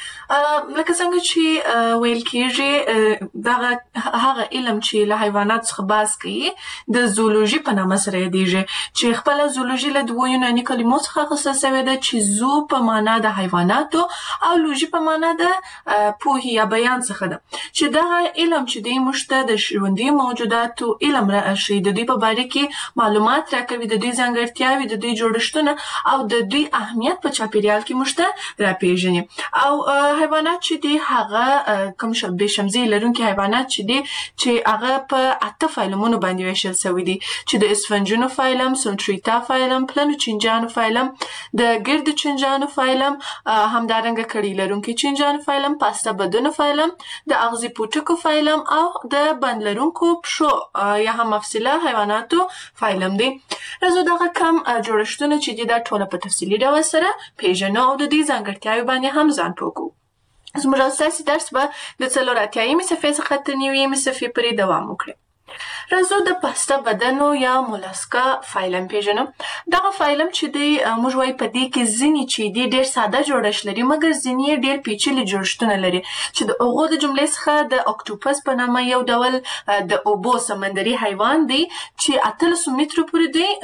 لکه څنګه چې ویل کېږي دغه هغه علم چې له حیوانات څخه بحث کوي د زولوژي په نامه سره یادېږي، چې خپله زولوژي له دوو یوناني کلمو څخه اخیستل سوې ده چې زو په معنا د حیواناتو او لوژي په معنا د پوهې یا بیان څخه ده، چې دغه علم چې دی موږ ته د ژوندیو موجوداتو علم راښیي، د دوی په باره کې معلومات راکوي، د دوی ځانګړتیاوې، د دوی جوړښتونه او د دوی اهمیت په چاپېریال کې موږ ته راپېژني. او حیوانات چې دي هغه کوم بېشمزي لرونکي حیوانات چې دي چې هغه په اته فایلمونو باندې ویشل سوي دي، چې د اسفنجونو فایلم، سونټریتا فایلم، پلنو چینجانو فایلم، د ګردو چینجانو فایلم، همدارنګه کړي لرونکي چینجانو فایلم، پاسته بدنو فایلم، د اغزي پوټکو فایلم او د بند لرونکو پښو یا هم مفصله حیواناتو فایلم دی. راځو دغه کم جوړښتونه چې دي دا ټوله په تفصیلي ډول سره پیژنو او د دې ځانګړتیاوې باندې هم ځان پوه کړو. زموږ اساسي درس به د څلور اتیایمې صفحې څخه تر نوي صفحې پورې دوام وکړي. راځو د پاسته بدنو یا مولاسکا فایلم پیژنو. دغه فایلم چې دی موږ وایو په دې کې ځینې چې دي ډېر ساده جوړښت لري، مګر ځینې یې ډېر پیچلي جوړښتونه لري، چې د هغو د جملې څخه د اکټوپس په نامه یو ډول د اوبو سمندري حیوان دی چې اتلسو مترو پورې دی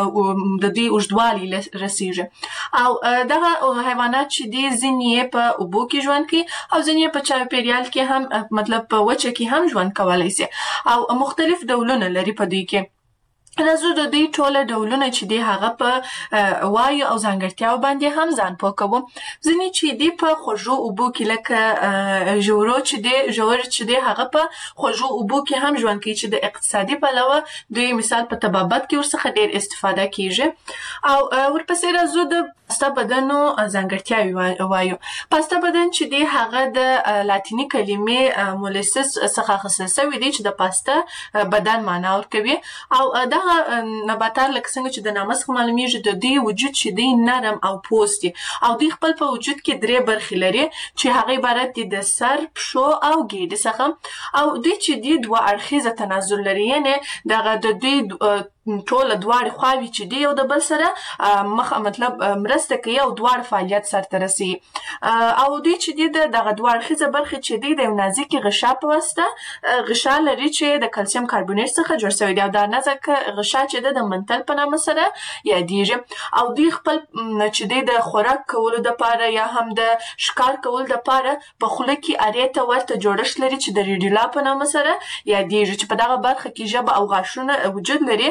د دوی اوږدوالي رسیږي. او دغه حیوانات چې دي ځینې یې په اوبو کې ژوند کوي او ځینې یې په چاپېریال کې هم مطلب په وچه کې هم ژوند کولی سي او مختلف ډولونه لري په دوی کې. راځو د دوی ټوله ډولونه چې دي هغه په وایو او ځانګړتیاو باندې هم ځان پوه کوو. ځینې چې دي په خوږو اوبو کې لکه ژورو چې دي ژور چې دي هغه په خوږو اوبو کې هم ژوند کوي، چې د اقتصادي پلوه دوی مثال په طبابت کې ورڅخه ډېر استفاده کیږي. او ورپسې راځو د پاسته بدنو ځانګړتیاوې وایو. پاسته بدن چې دی هغه د لاتیني کلمې مولسس څخه اخیستل سوی دی چې د پاسته بدن معنا ورکوي. او دا نباتات لکه څنګه چې د نامه څخه معلومیږي د دوی وجود چې دی نرم او پوست دي او دوی خپل په وجود کې درې برخې لري چې هغه عبارت دي د سر، پښو او ګیډې څخه. او دوی چې دی دوه اړخیزه تناسل لري، یعنې دغه د دوی ټول دواړه خواوې چې دی یو د بل سره مخ مطلب مرسته کوي او دواړه فعالیت سرته رسي او دوی چې دی دغه دواړه خزه برخه چې دی د نازکي غشا په واسطه غشا لري چې د کلسیم کاربونیټ څخه جوړ شوی دی او دا نازک غشا چې د منتل په نامه سره یادېږي او دوی خپل چې دی د خوراک کولو د پاره یا هم د ښکار کولو د پاره په خوله کې اریته ورته جوړښت لري چې د ریډیولا په نامه سره یادېږي چې په دغه برخه کې ژبه او غاښونه وجود لري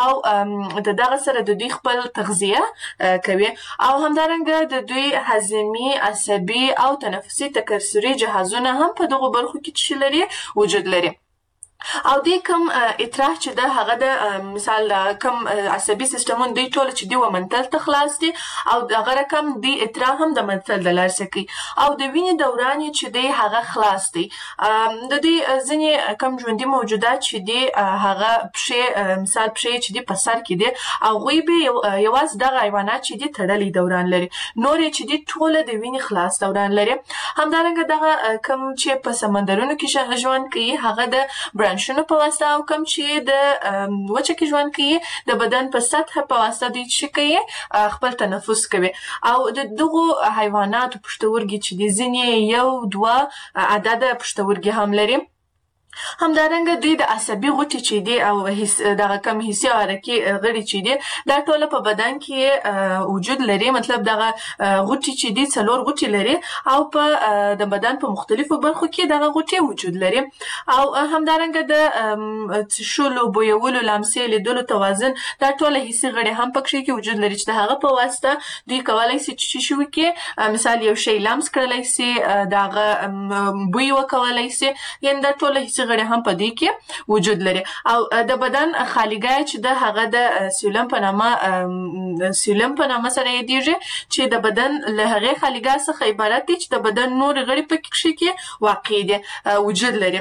او د دغه سره د دوی خپل تغذیه کوي او همدارنګه د دوی هضمي عصبي او تنفسي تکثري جهازونه هم په دغه برخو کې چې لري وجود لري او د کوم اطراح چې د هغه د مثال کوم عصبي سیستمون دی ټول چې دی و منتل ته خلاص دي او دغه رقم دی اطراح هم د منتل د لار سکی او د وینې دوران چې دی هغه خلاص دي د دې ځینې کم ژوندۍ موجودات چې دی هغه پښې مثال پښې چې دی په سر کې دی او غوی به یوازې دغه حیوانات چې دی تړلي دوران لري نور چې دی ټول د وینې خلاص دوران لري همدارنګه دغه کم چې په سمندرونو کې ژوند کوي هغه د شنو په واسطه او کم چې د وچه کې ژوند کوي د بدن په سطح په واسطه دوی چې کوي خپل تنفس کوي او د دغه حیواناتو پښتورګي چې د ځینې یو دوه عدد پښتورګي هم لري همدارنګه دوی د عصبي غوټې چې دی او دغه کم حسي او حرکي غړي چې دی دا ټول په بدن کې وجود لري مطلب دغه غوټې چې دی څلور غوټې لري او په د بدن په مختلفو برخو کې دغه غوټې وجود لري او همدارنګه د څښلو بویولو لمسې لیدلو توازن دا ټول حسي غړي هم پکې کې وجود لري چې د هغه په واسطه دوی کولای شي چې شو کې مثال یو شی لمس کړلای شي دغه بوی وکولای شي یعنی دا ټول حسي غړي هم په دې کې وجود لري او د بدن خالیګای چې د هغه د سیلم په نامه سیلم په نامه سره یادېږي چې د بدن له هغه خالیګای څخه عبارت دی چې د بدن نور غړي په کې واقع دي وجود لري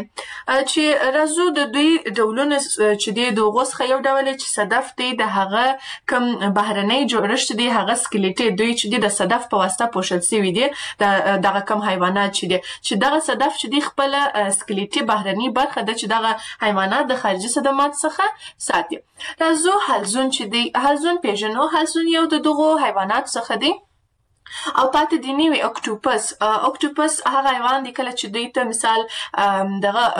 چې رازو د دوی ډولونه چې دی د غوسخه یو ډول چې صدف دی د هغه کم بهرنۍ جوړښت دی هغه سکلیټي دوی چې دی د صدف په واسطه پوښل شوی دی دغه کم حیوانات چې دی چې دغه صدف چې دی خپل سکلیټي بهرنۍ برخه د چې دغه حیوانات د خارجي صدمات څخه ساتي راځو حلزون چې دی حلزون پیژنو حلزون یو د دغه حیوانات څخه دی او پاتې دی نیوی اکټوپس اکټوپس هغه حیوان دی کله چې دوی ته مثال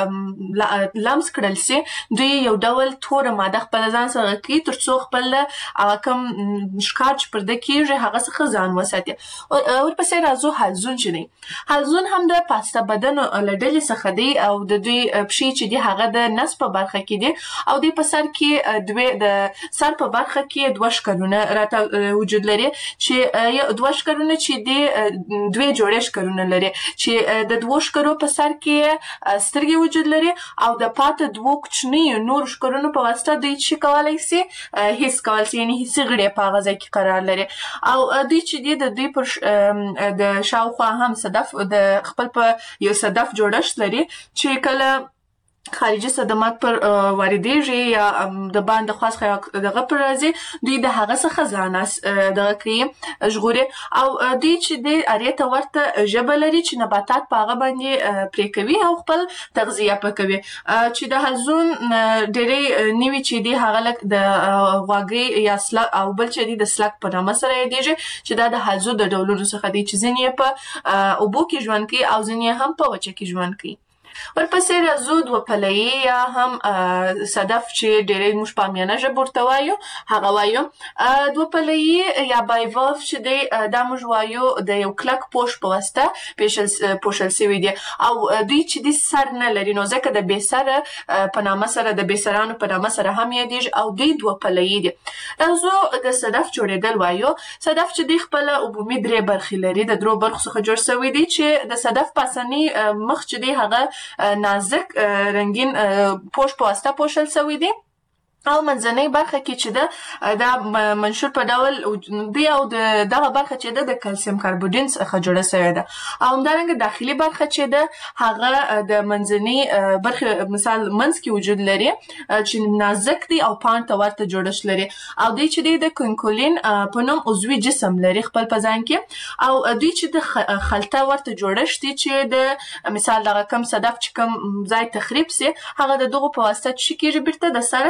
دغه لمس کړل سي دوی یو ډول تور ماده خپل ځان سره کوي ترڅو خپل هغه کوم ښکار چې پر د کېږي هغه څخه ځان وساتي او ورپسې راځو حلزون چې دی حلزون هم د پاسته بدن لړلې څخه دی او د دوی پښې چې دی هغه د نس په برخه کې دی او دوی په سر کې دوی د سر په برخه کې دوه ښکرونه راته وجود لري چې دوه ښکرونه چې دی دوی جوړې ښکرونه لري چې د دوه ښکرو په سر کې سترګې وجود لري او د پاته دوه کوچنیو نور ښکرونو په واسطه دوی چې کولای شي هیڅ کول شي یعنی هیڅ غړي په هغه ځای کې قرار لري او دوی چې دی د دوی پر د شاوخوا هم صدف د خپل په یو صدف جوړښت لري چې کله خارجي صدمات پر واردېږي یا د باندې خاص دغه پر راځي دوی د هغه څخه ځان دغه کوي ژغوري او دوی چې د اریته ورته ژبه لري چې نباتات په هغه باندې پرې کوي او خپل تغذیه پکوي چې د حلزون ډېرې نیوي چې دی هغه لک د غواګي یا سلک او بل چې دی د سلک په نامه سره یادېږي چې دا د حلزون د ډولونو څخه دی چې ځینې په اوبو کې ژوند کوي او ځینې هم په وچه کې ژوند کوي ورپسې راځو دوه پلهیي یا هم صدف چې ډېرې موږ په عامیانه ژبه ورته وایو هغه وایو دوه پلهیي یا بایوولف چې دی دا موږ وایو د یو کلک پوښ په واسطه پوښل شوي دي او دوی چې دی سر نه لري نو ځکه د بې سره په نامه سره د بې سرانو په نامه سره هم یادېږي او دوی دوه پلهیي دي راځو د صدف جوړېدل وایو صدف چې دی خپله عمومي درې برخې لري د درو برخو څخه جوړ شوی دی چې د صدف پاسني مخ چې دی هغه نازک رنگین پوښ په واسطه پوښل شوی دی او منځنۍ برخه کې چې ده دا منشور په ډول دی او دغه برخه چې ده د کلسیم کاربونیټ څخه جوړه شوې ده او همدارنګه داخلي برخه چې ده هغه د منځنۍ برخه مثال منځ کې وجود لري چې نازک دی او پاڼ ته ورته جوړښت لري او دوی چې دی د کونکولین په نوم عضوي جسم لري خپل په ځان کې او دوی چې د خلطه ورته جوړښت دی چې د مثال دغه کم صدف چې کم ځای تخریب سي هغه د دغه په واسطه چې کېږي بیرته د سره ترمیم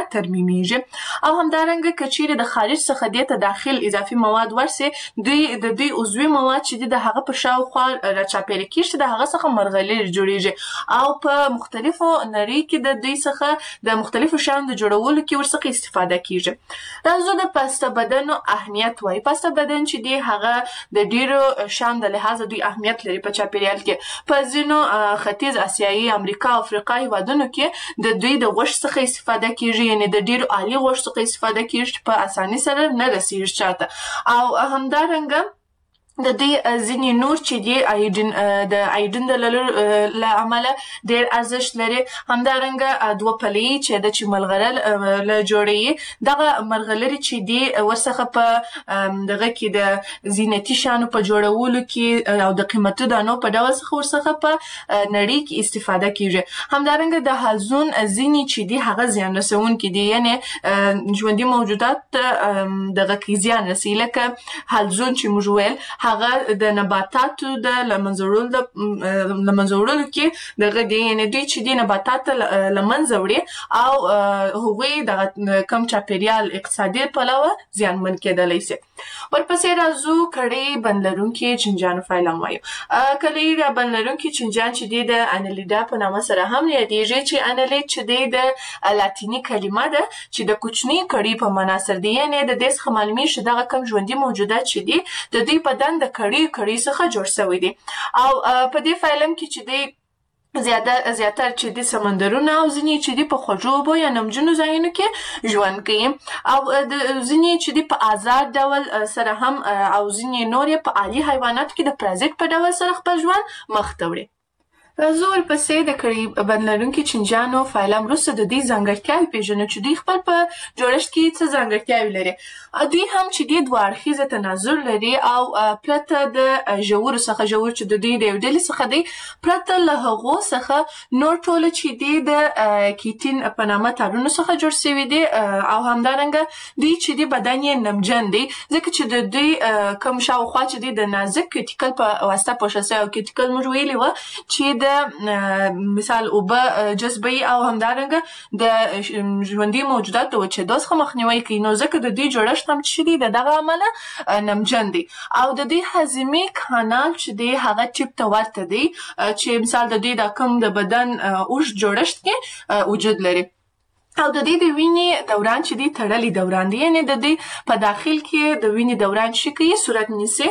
معلومیږي. او همدارنګه کچېرې د خارج څخه دې ته داخل اضافي مواد ورسي دوی د دوی عضوي مواد چې د هغه په شاوخوا راچاپېره کېږي د هغه څخه مرغلرې جوړیږي او په مختلفو نړۍ کې د دوی څخه د مختلفو شیانو د جوړولو کې ورڅخه استفاده کېږي. راځو د پاسته بدن اهمیت وایي. پاسته بدن چې دی هغه د ډیرو شیانو د لحاظه دوی اهمیت لري په چاپېریال کې. په ځینو ختیځ اسیایي امریکا او افریقا هېوادونو کې د دوی د غوښې څخه استفاده کېږي، یعنې د ډیرو عالي غوښې څخه استفاده کېږي چې په اسانۍ سره نه رسېږي چاته. او همدارنګه د دې ځینې نور چې دی ایډین د ایډین د لرلو له امله ډېر ارزښت لري. همدارنګه دوه پلې چې د چې ملغلره له جوړوي دغه مرغلرې چې دی ورڅخه په دغه کې د زینتي شیانو په جوړولو کې او د قیمتي دانو په ډول څخه ورڅخه په نړۍ کې استفاده کېږي. همدارنګه د حلزون ځینې چې دی هغه زیان رسونکي دي، یعنې ژوندي موجودات دغه کې زیان رسوي، لکه حلزون چې موږ ویل هغه د نباتاتو د لمنځه وړلو د لمنځه وړلو کې دغه دی، یعنې دوی چې دي نباتات له منځه وړي او هغوی د کم چاپېریال اقتصادي پلوه زیانمن کېدلی سي. ورپسې راځو کړۍ بند لرونکي چینجیانو فایلم وایو. کړۍ بند لرونکي چینجیان چې دي د انلیډا په نامه سره هم یادېږي، چې انلیډ چې دی د لاتیني کلمه ده چې د کوچنۍ کړۍ په معنا سره دی، یعنې د دې څخه معلومیږي چې دغه کم ژوندي موجودات چې دي د دوی بدن د کړۍ کړۍ څخه جوړ شوی دي. او په دې فایلم کې چې دی زیاده زیاتره چې د سمندرونو او ځینې چې دی په خوږو اوبو یا نمجنو ځایونو کې ژوند کوي، او د ځینې چې دی په آزاد ډول سره هم او ځینې نور یې په عالي حیواناتو کې د پرازیت په ډول سره خپل ژوند مخ ته وړي. راځو ورپسې د کړۍ بند لرونکي چینجیانو فایلم وروسته د دوی ځانګړتیاوې پېژنو چې دوی خپل په جوړښت کې څه ځانګړتیاوې لري. دوی هم چې دی دوه اړخیزه تناظر لري او پرته د ژورو څخه ژور چې د دوی د یو ډلې څخه دی پرته له هغو څخه نور ټوله چې دی د کیټین په نامه تارونو څخه جوړ شوي دي، او همدارنګه دوی چې دی بدن یې نمجن دی ځکه چې د دوی کوم شاوخوا چې دی د نازک کیټیکل په واسطه پوښل شوی، او کیټیکل موږ ویلي وه چې د مثال اوبه جذبوي او همدارنګه د ژوندي موجوداتو د وچېدو څخه مخنیوی کوي، نو ځکه د دوی جوړښت هم چې دی د دغه امله نمجن دی. او د دوی هاضمې کانال چې دی هغه ټیپ ته ورته دی چې مثال د دوی د کوم د بدن اوږد جوړښت کې وجود لري. او د دې د وینې دوران چې دی تړلی دوران دی، یعنې د دې په داخل کې د وینې دوران چې کوي صورت نیسي.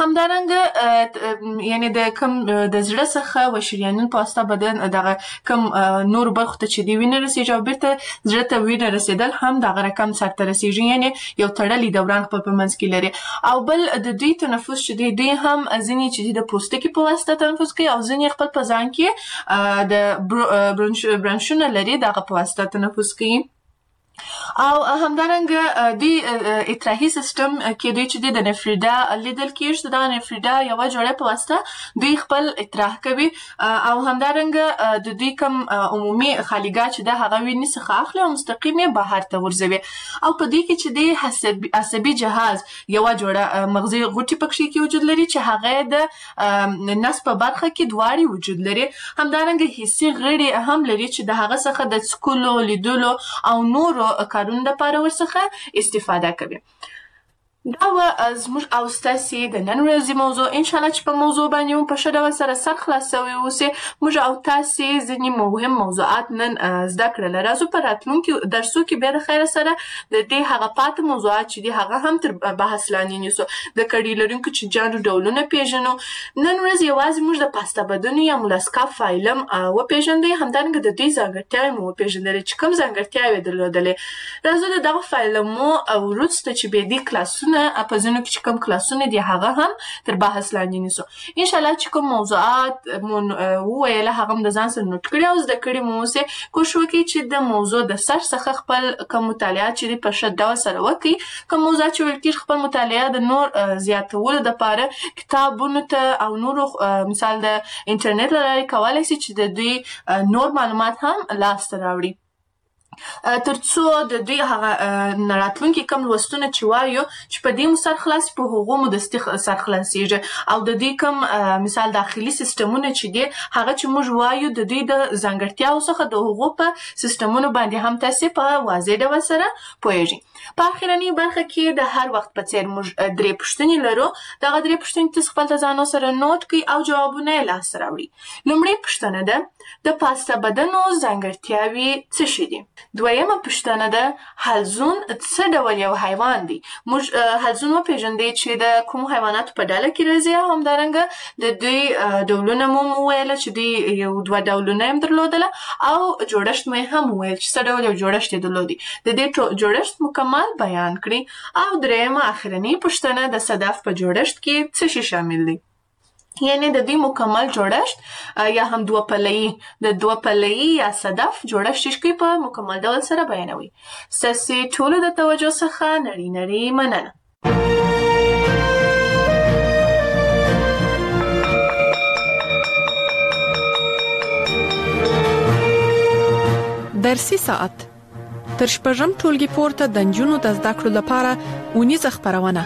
همدارنګه یعنې د کوم د زړه څخه و شریانونو په واسطه بدن دغه کوم نور برخو ته چې دی وینه رسېږي او بیرته زړه ته وینه رسېدل هم دغه رقم سرته رسېږي، یعنې یو تړلی دوران خپل په منځ کې لري. او بل د دوی تنفس چې دی دوی هم ځینې چې دی د پوستکي په واسطه تنفس کوي، او ځینې خپل په ځان کې د برانشونه لري دغه په واسطه تنفس کوي. او همدارنګه دوی اطراحي سیستم کې دوی چې د نفریدا لیدل کېږي، د نفریدا یوه جوړه په واسطه دوی خپل اطراح کوي. او همدارنګه د دوی کوم عمومي خالیګاه چې د هغه وینې څخه اخلي او مستقیم یې بهر ته غورځوي. او په دې کې چې د عصبي جهاز یوه جوړه مغزي غوټې پکښې کې وجود لري چې هغه د نس په برخه کې دواړې وجود لري. همدارنګه حسي غړي هم لري چې د هغه څخه د څکلو، لیدلو او نورو کارونو لپاره ورڅخه استفاده کوي. دا و زموږ او ستاسې د نن ورځې موضوع. انشاءالله چې په موضوع باندې مو په ښه ډول سره سر خلاص سوی اوسئ. موږ او تاسې ځینې مهم موضوعات نن زده کړل. راځو په راتلونکي درسو کې بیا د خیره سره د دې هغه پاتې موضوعات چې دي هغه هم تر بحث لاندې نیسو. د کړۍ لرونکو چینجیانو ډولونه پېژنو. نن ورځ یوازې موږ د پاسته بدنو یا مولاسکا فایلم وپېژندئ، همدارنګه د دوی ځانګړتیاوې مو وپېژندلې چې کوم ځانګړتیاوې یې درلودلې. راځو د دغه فایلمو وروسته چې بیا دې کلاسونه په ځینو کې چې کوم کلاسونه دي هغه هم تر بحث لاندې نیسو. انشاءالله چې کوم موضوعات مو وویله هغه هم د ځان سره نوټ کړي او زده کړي مو اوسئ. کوشش وکړئ چې د موضوع د سر څخه خپل کوم مطالعات چې دي په ښه ډول سره وکړئ. کوم موضوعات چې ویل کېږي خپل مطالعه د نور زیاتولو دپاره کتابونو ته او نورو مثال د انټرنیټ له لارې کولی سي چې د دوی نور معلومات هم لاسته راوړي. ترڅو د دوی هغه راتلونکي کم لوستونه چې وایو چې په دې مو سر خلاص په هغو مو دستي سر خلاصېږي او د دوی کم مثال داخلي سیستمونه چې دي هغه چې موږ وایو د دوی د ځانګړتیاو څخه د هغو په سیستمونو باندې هم تاسې په واضح ډول سره پوهېږئ. په اخرنۍ برخه کې د هر وخت په څېر موږ درې پوښتنې لرو. دغه درې پوښتنې تاسو خپل ته ځانو سره نوټ کړئ او جوابونه یې لاسته راوړئ. لومړۍ پوښتنه ده د پاسته بدنو ځانګړتیاوې څه شي دي؟ دویمه پوښتنه ده حلزون څه ډول یو حیوان دی؟ موږ حلزون وپېژندئ چې د کومو حیواناتو په ډله کې راځي او همدارنګه د دوی ډولونه مو وویله چې دوی یو دوه ډولونه یې درلودله او جوړښت مو یې هم وویل چې څه ډول یو جوړښت یې درلودی. د دې جوړښت مکمل بیان کړئ. او درېیمه اخرنۍ پوښتنه د صدف په جوړښت کې څه شي شامل دی؟ یعنی د دوی مکمل جوړښت یا هم دوه پله‌یي د دوه پله‌یي یا صدف جوړښت چې په مکمل ډول سره بیانوي. ستاسې ټولو د توجه څخه نړۍ نړۍ مننه. درسي ساعت تر شپږم ټولګي پورته د نجونو د زده کړو لپاره ونیزه خپرونه.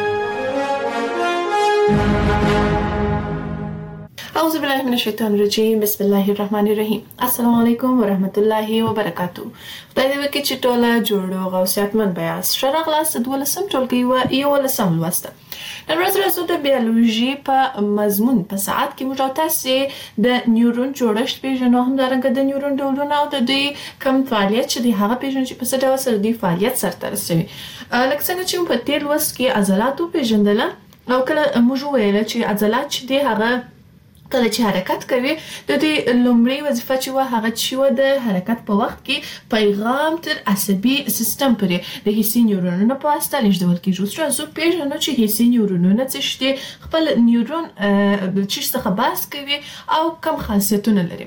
اعوذ بالله من الشیطان الرجیم. بسم الله الرحمن الرحیم. السلام علیکم ورحمت الله وبرکاتو. خدای دې وکړي چې ټوله جوړ او صحتمند بیاست. ښه راغلاست دولسم ټولګي و یولسم لوسته. نن ورځ راځو د بیولوژي په مضمون په ساعت کې موږ تاسې د نیورون جوړښت پېژنو، همدارنګه د نیورون ډولونه او د دوی کوم فعالیت چې دی هغه پېژنو چې په څه ډول سره دوی فعالیت سرته رسوي. لکه څنګه چې په تېر لوست کې عضلات وپېژندله او کله موږ وویله چې عضلات چې دی هغه کله چې حرکت کوي د دې لومړی وظیفه چې و هغه چې و د حرکت په وخت کې پیغام تر عصبي سیستم پورې د حسي نیورونونو په واسطه لیږدول کیږي. اوس راځو پېژنو چې حسي نیورونونه څه دي، خپل نیورون چې څه بحث کوي او کوم خاصیتونه لري.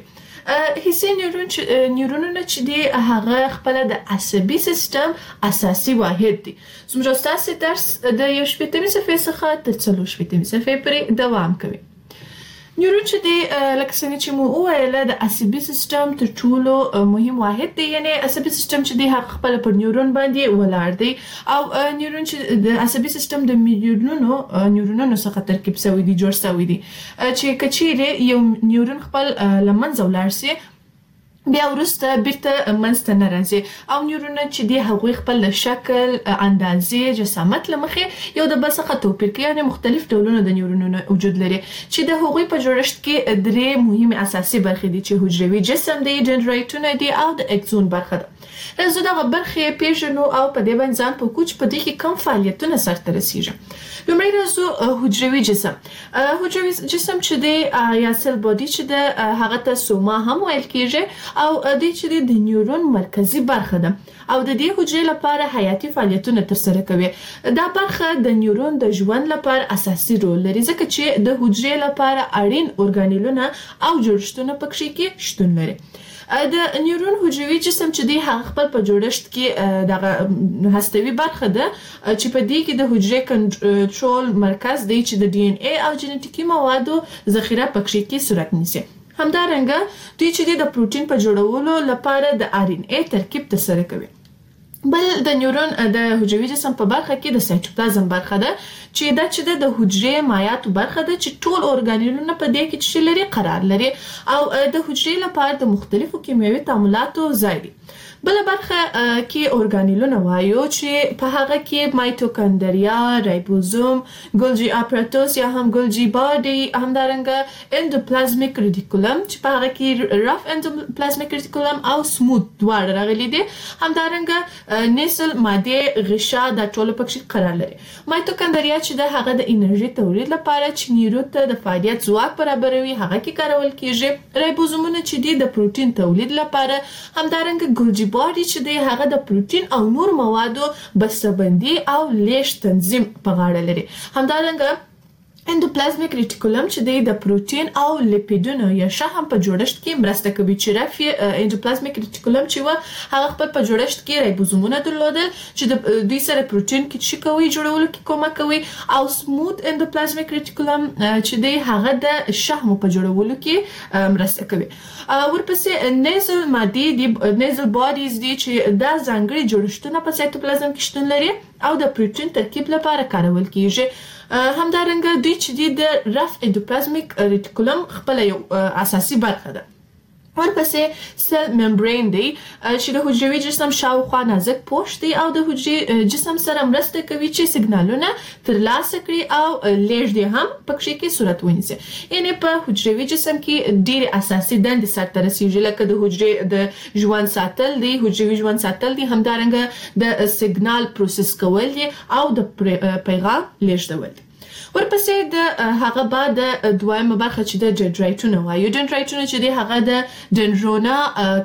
حسي نیورون نیورونونه چې دي هغه خپل د عصبي سیستم اساسي واحد دي. زموږ تاسو درس د یو شپږمې صفحې څخه تر څلور شپږمې صفحې پورې دوام کوي. نیورون چې دی لکه څنګه چې مو وویله د عصبي سیستم تر ټولو مهم واحد دی، یعنی عصبي سیستم چې دی هغه خپل پر نیورون باندې ولاړ دی او نیورون چې د عصبي سیستم د میلیونونو نیورونونو څخه ترکیب شوی دی، جوړ شوی دی چې کچېرې یو نیورون خپل لمنځه ولاړ سي بیا وروسته بیرته منځته نه راځي او نیورونونه چې دی هغوی خپل شکل، اندازې، جسامت له مخې یو د بل څخه توپیر کوي، یعنې مختلف ډولونه د نیورونونو وجود لري چې د هغوی په جوړښت کې درې مهمې اساسي برخې دي چې حجروي جسم دی، دندرایتونه دي او د اکسون برخه ده. راځو دغه برخې پېژنو او په دې باندې ځان پوه کړو چې په دې کې کوم فعالیتونه سرته رسیږي. لومړی راځو حجروي جسم. حجروي جسم چې دی یا سل باډي چې ده هغه ته سوما هم ویل کېږي او دې چې دی د نیورون مرکزي برخه ده او د دې حجرې لپاره حیاتي فعالیتونه ترسره کوي. دا برخه د نیورون د ژوند لپاره اساسي رول لري ځکه چې د حجرې لپاره اړین ارګانیلونه او جوړښتونه پکې کې شتون لري. د نیورون حجروي جسم چې دی هغه خپل په جوړښت کې دغه هستوي برخه ده چې په دې کې د حجرې کنټرول مرکز دی چې د ډي ان اي او جنټیکي موادو ذخیره پکې کې صورت نیسي. همدارنګه دوی چې د پروتین په جوړولو لپاره د ار ان اي ترکیب ترسره کوي. بل د نیورون د حجروي جسم په برخه کې د سایټوپلازم برخه ده چې دا چې د حجرې مایعاتو برخه ده چې ټول ارګانیلونه په دې کې چې لري قرار لري او د حجرې لپاره د مختلفو کیمیاوي تعاملاتو ځای دی. بل برخه کې ارګانیلونه وایو چې په هغه کې مایټوکاندریا، رایبوزوم، ګولجی اپاراتوس یا هم ګولجی باډي، همدارنګه اندوپلازمیک ریټیکولم چې په هغه کې رف اندوپلازمیک ریټیکولم او سموث دواړه راغلي دي، همدارنګه نیسل ماده غشا د ټولو پکې قرار لري. مایټوکاندریا چې د هغه د انرژي تولید لپاره چې نیورو ته د فعالیت ځواک برابروي هغه کې کارول کیږي. رایبوزومونه چې دي د پروتین تولید لپاره، همدارنګه ګولجی باډي چې دی هغه د پروتین او نور موادو بسته‌بندي او لیږد تنظیم په غاړه لري. همدارنګه اندوپلازمیک ریټیکولم چې دی د پروتین او لیپیډونو یا شحم په جوړښت کې مرسته کوي. چې رفع اندوپلازمیک ریټیکولم چې و هغه خپل په جوړښت کې رایبوزومونه درلودل چې د دوی سره پروتین کې چې کوي جوړولو کې کومک کوي، او سموث اندوپلازمیک ریټیکولم چې دی هغه د شحم په جوړولو کې مرسته کوي. ورپسې نیزل مادي دی نیزل باډیز دی چې دا ځانګړي جوړښتونه په سایتوپلازم کې شتون لري او د پروتین ترکیب لپاره کارول کیږي. همدارنګه دوی چې دی د رف اندوپلازمیک ریټیکولم خپل یو اساسي برخه ده. ورپسې سل ممبرین دی چې د حجروي جسم شاوخوا نازک پوښ دی او د حجري جسم سره مرسته کوي چې سیګنالونه ترلاسه کړي او لیږد یې هم پکې کې صورت ونیسي. یعنی په حجروي جسم کې ډېر اساسي دندې سرته رسیږي، لکه د حجرې د ژوند ساتل دی، حجروي ژوند ساتل دی، همدارنګه د سیګنال پروسس کول دی او د پیغام لیږدول دی. ورپسې د هغه بعد د دویمه برخه چې د ډندرایټونه وایو. ډندرایټونه چې دی هغه د ډندرونا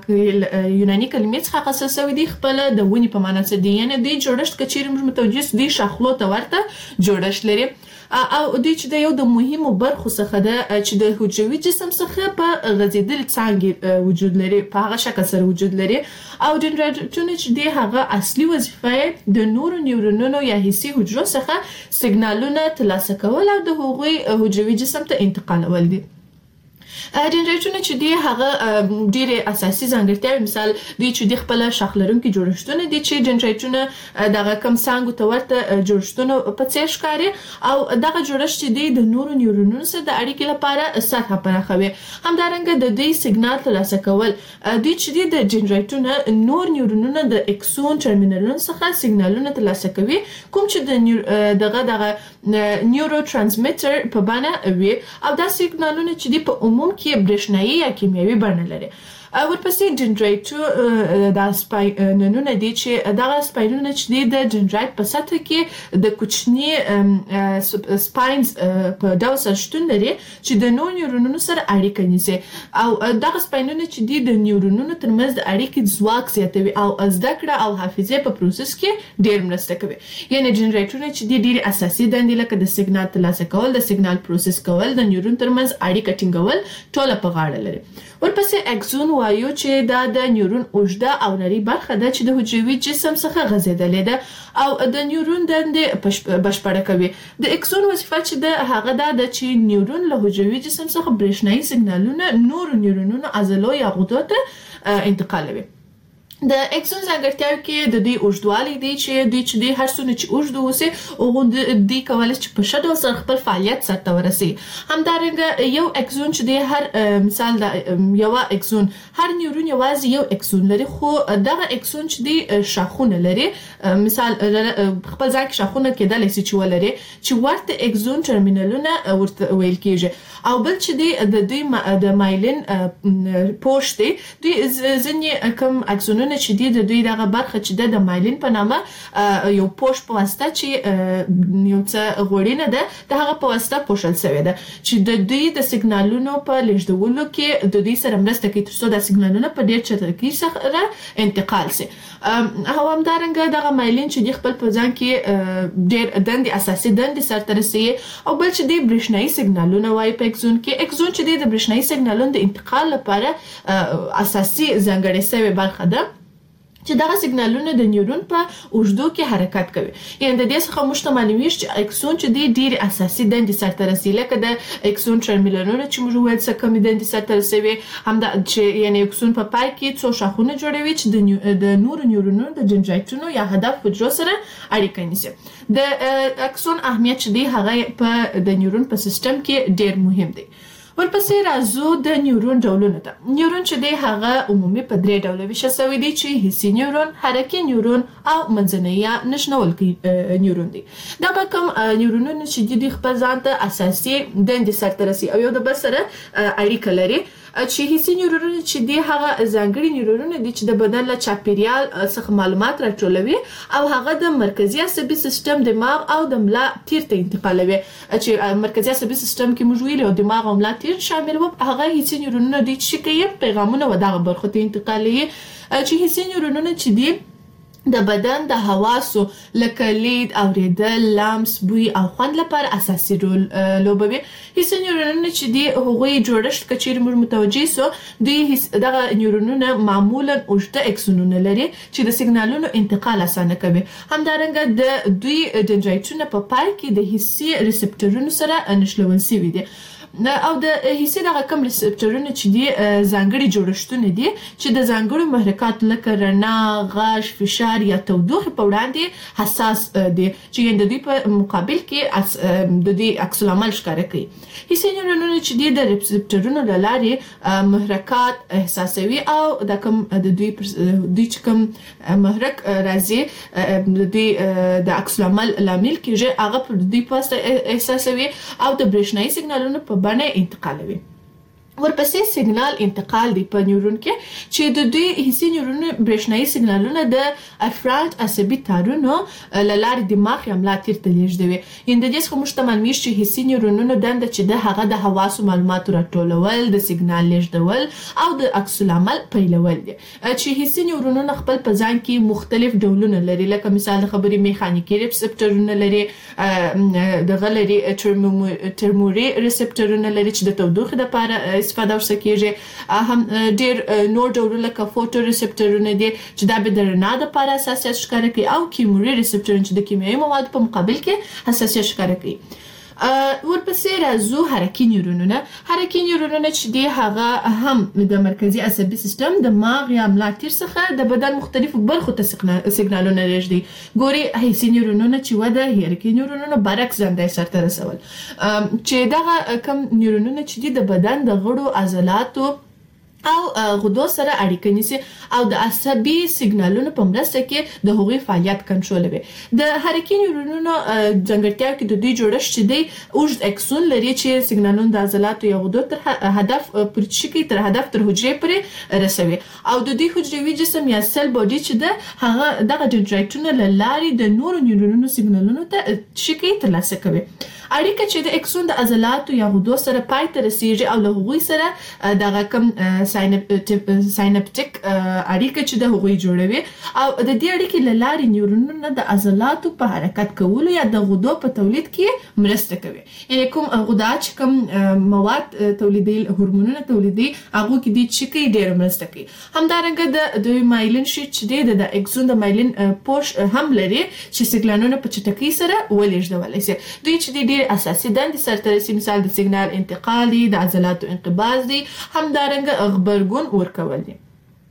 یوناني کلمې څخه اخیستل شوی دی، خپل د ونې په معنا څه دی، یعنی دوی جوړښت که چیرې موږ متوجه دي شاخلو ته ورته جوړښت لري او دوی چې د یو د مهمو برخو څخه ده چې د حجروي جسم څخه په غځېدلې څانګې وجود لري، په هغه شکل سره وجود لري. او ډندرایټونه چې دی هغه اصلي وظیفه د نورو نیورونونو یا حسي حجرو څخه سیګنالونه ترلاسه کول او د هغوی حجروي جسم ته انتقالول دي. ډندرایټونه چې دی هغه ډېرې اساسي ځانګړتیاوې، مثال دوی چې دی خپل شاخ لرونکي جوړښتونه دي چې ډندرایټونه دغه کم څانګو ته ورته جوړښتونه په څیر ښکاري او دغه جوړښت چې دی د نورو نیورونونو سره د اړیکې لپاره سطحه پراخوي. همدارنګه د دوی سیګنال ترلاسه کول، دوی چې دی د ډندرایټونه نور نیورونونه د اکسون ټرمینلونو څخه سیګنالونه ترلاسه کوي، کوم چې د دغه دغه نیورو ترانسمیټر په بڼه وي او دا سیګنالونه چې دی په عموم کې برېښنايي یا کیمیاوي بڼه لري. ورپسې ډندرایټ دا سپاینونه دي چې دغه سپاینونه چې دي د ډندرایټ په سطح کې د کوچني سپاینز په ډول سره شتون لري چې د نورو نیورونونو سره اړیکه نیسي او دغه سپاینونه چې دي د نیورونونو ترمنځ د اړیکې ځواک زیاتوي او زده کړه او حافظه په پروسس کې ډېر مرسته کوي. یعنی ډندرایټونه چې دي ډېر اساسي دندې لکه د سیګنال ترلاسه کول، د سیګنال پروسس کول، د نیورون ترمنځ اړیکه ټینګول ټوله په غاړه لري. ورپسې اکسون وایو چې دا د نیورون اوږده او نري برخه ده چې د حجروي جسم څخه غځېدلې ده او د نیورون دندې بشپړه کوي. د اکسون وظیفه چې ده هغه دا ده چې نیورون له حجروي جسم څخه برېښنايي سیګنالونه نورو نیورونونو عضلو یا غدو ته انتقالوي. د اکسون ځانګړتیاوې کې د دوی اوږدوالی دی چې دوی چې دی هر څومره چې اوږد اوسي هغه دوی کولی چې په ښه ډول سره خپل فعالیت سرته ورسوي. همدارنګه یو اکسون چې دی هر مثال د یوه اکسون هر نیورون یوازې یو اکسون لري، خو دغه اکسون چې دی شاخونه لري، مثال خپل ځای کې شاخونه کېدلی شي چې ولري چې ورته اکسون ټرمینلونه ورته ویل کېږي. او بل چې دی د دوی د مایلین پوښ دی، دوی ځینې کوم اکسونونه چې دی د دوی دغه برخه چې ده د مایلین په نامه یو پوښ په واسطه چې یو څه غوړینه ده د هغه په واسطه پوښل شوې ده چې د دوی د سیګنالونو په لیږدولو کې د دوی سره مرسته کوي تر څو دا سیګنالونه په ډېر چټکۍ سره انتقال شي. او همدارنګه دغه مایلین چې دی خپل په ځان کې ډېر دندې اساسي دندې سرته رسوي او بل چې دی برېښنايي سیګنالونه وایي په اکسون کې. اکسون چې دی د برېښنايي سیګنالونو د انتقال لپاره اساسي ځانګړې شوې برخه ده چې دغه سیګنالونه د نیورون په اوږدو کې حرکت کوي. یعنې د دې څخه موږ ته معلومیږي چې اکسون چې دی ډېرې اساسي دندې سرته رسوي، لکه د اکسون ټرمینلونه چې موږ وویل څه کمې دندې سرته رسوي، همدا چې یعنې اکسون په پای کې څو شاخونه جوړوي چې د نورو نیورونونو د ډندرایټونو یا هدف حجرو سره اړیکه نیسي. د اکسون اهمیت چې دی هغه په د نیورون په سیستم کې ډېر مهم دی. ورپسې راځو د نیورون ډولونو ته. نیورون چې دی هغه عمومي په درې ډوله ویشل شوی دی چې حسي نیورون، حرکي نیورون او منځنی یا نښلونکی نیورون دی. دغه کوم نیورونونه چې دی خپل ځان ته اساسي دندې سرته رسوي او یو د بل سره اړیکه لري. چې حسي نیورونونه چې دی هغه ځانګړي نیورونونه دي چې د بدن له چاپیریال څخه معلومات راټولوي او هغه د مرکزي عصبي سیستم، دماغ او د ملا تیر ته انتقالوي. چې مرکزي عصبي سیستم کې موږ ویلي او دماغ او ملا تیر شامل وو، هغه حسي نیورونونه دي چې کوي پیغامونه و دغه برخو ته انتقالوي. چې حسي نیورونونه چې دي د بدن د حواسو لکه لید، اوریدل، لمس، بوی او خوند لپاره اساسي رول لوبوي. حسي نیورونونه چې دي هغوی جوړښت کچیر موږ متوجي سو دوی دغه نیورونونه معمولا اوږده اکسونونه لري چې د سیګنالونو انتقال اسانه کوي. همدارنګه د دوی دندرایتونه په پای کې د حسي ریسپټورونو سره نښلول شوي دي او د حسي دغه کوم ریسپټورونه چې دي ځانګړي جوړښتونه دي چې د ځانګړو محرکات لکه رڼا، غږ، فشار یا تودوخه په وړاندې حساس دي چې د دوی په مقابل کې د دوی عکس العمل ښکاره کوي. حسي نیورونونه چې دي د ریسپټورونو له لارې محرکات احساسوي او د کوم د دوی دوی چې کوم محرک راځي د دوی د عکس العمل لامل کېږي هغه په دوی پاسه احساسوي او د برېښنایي سیګنالونو په بڼه انتقالوي. ورپسې سیګنال انتقال دی په نیورون کې چې د دوی حسي نیورونو برېښنایي سیګنالونه د افرانت عصبي تارونو له لارې دماغ یا ملا تیر ته لیږدوي. یعنې د دې څخه موږ ته معلومیږي چې حسي نیورونونو دنده چې ده هغه د حواسو معلوماتو راټولول، د سیګنال لیږدول او د عکس العمل پیلول دي چې حسي نیورونونه خپل په ځان کې مختلف ډولونه لري لکه مثال د خبرې میخانیکي ریسپټورونه لري، دغه لري ترموري ریسپټورونه لري چې د تودوخې لپاره استفاده ورسره کېږي. هم ډېر نور ډولونه لکه فوټو ریسپټورونه دي چې دا به د رڼا دپاره حساسیت ښکاره کوي او کیموري ریسپټورونه چې د کیمیاوي موادو په مقابل کې حساسیت ښکاره کوي. ورپسې راځو حرکي نیورونونه. حرکي نیورونونه چې دي هغه هم د مرکزي عصبي سیستم د ماغ یا ملا تیر څخه د بدن مختلفو برخو ته سیګنالونه لیږدي. ګوري حسي نیورونونه چې وده حرکي نیورونونه برعکس ژوندی سرته رسول چې دغه کم نیورونونه چې دي د بدن د غړو عضلاتو او غدو سره اړیکه نیسي او د عصبي سیګنالونو په مرسته کې د هغوی فعالیت کنټرولوي. د حرکي نیورونونو ځانګړتیاو کې د دوی جوړښت چې دی اوږد اکسون لري چې سیګنالونه د عضلاتو یا غدو تر هدف پورې شي تر هدف تر حجرې پورې رسوي او د دوی حجروي جسم یا سل باډي چې ده هغه دغه دندرایتونه له لارې د نورو نیورونونو سیګنالونو ته شي ترلاسه کوي. اړیکه چې د اکسون د عضلاتو یا غدو سره پای ته رسیږي او له هغوی سره دغه کوم ساینپټیک اړیکه چې د هغوی جوړوي او د دې اړیکې له لارې نیورونونه د عضلاتو په حرکت کولو یا د غدو په تولید کې مرسته کوي. یعنې کوم غدا چې کوم مواد تولیدي هورمونونه تولیدي هغو کې دي چې کوي ډېره مرسته کوي. همدارنګه د دوی مایلین شیټ چې دی د اکسون د مایلین پوش هم لري چې سیګنالونه په چټکۍ سره ولېږدولی شي. دوی چې دی ډېر اساسي دندې سرته رسي مثال د سیګنال انتقال دی، د عضلاتو انقباض دی، همدارنګه غبرګون ورکول دي.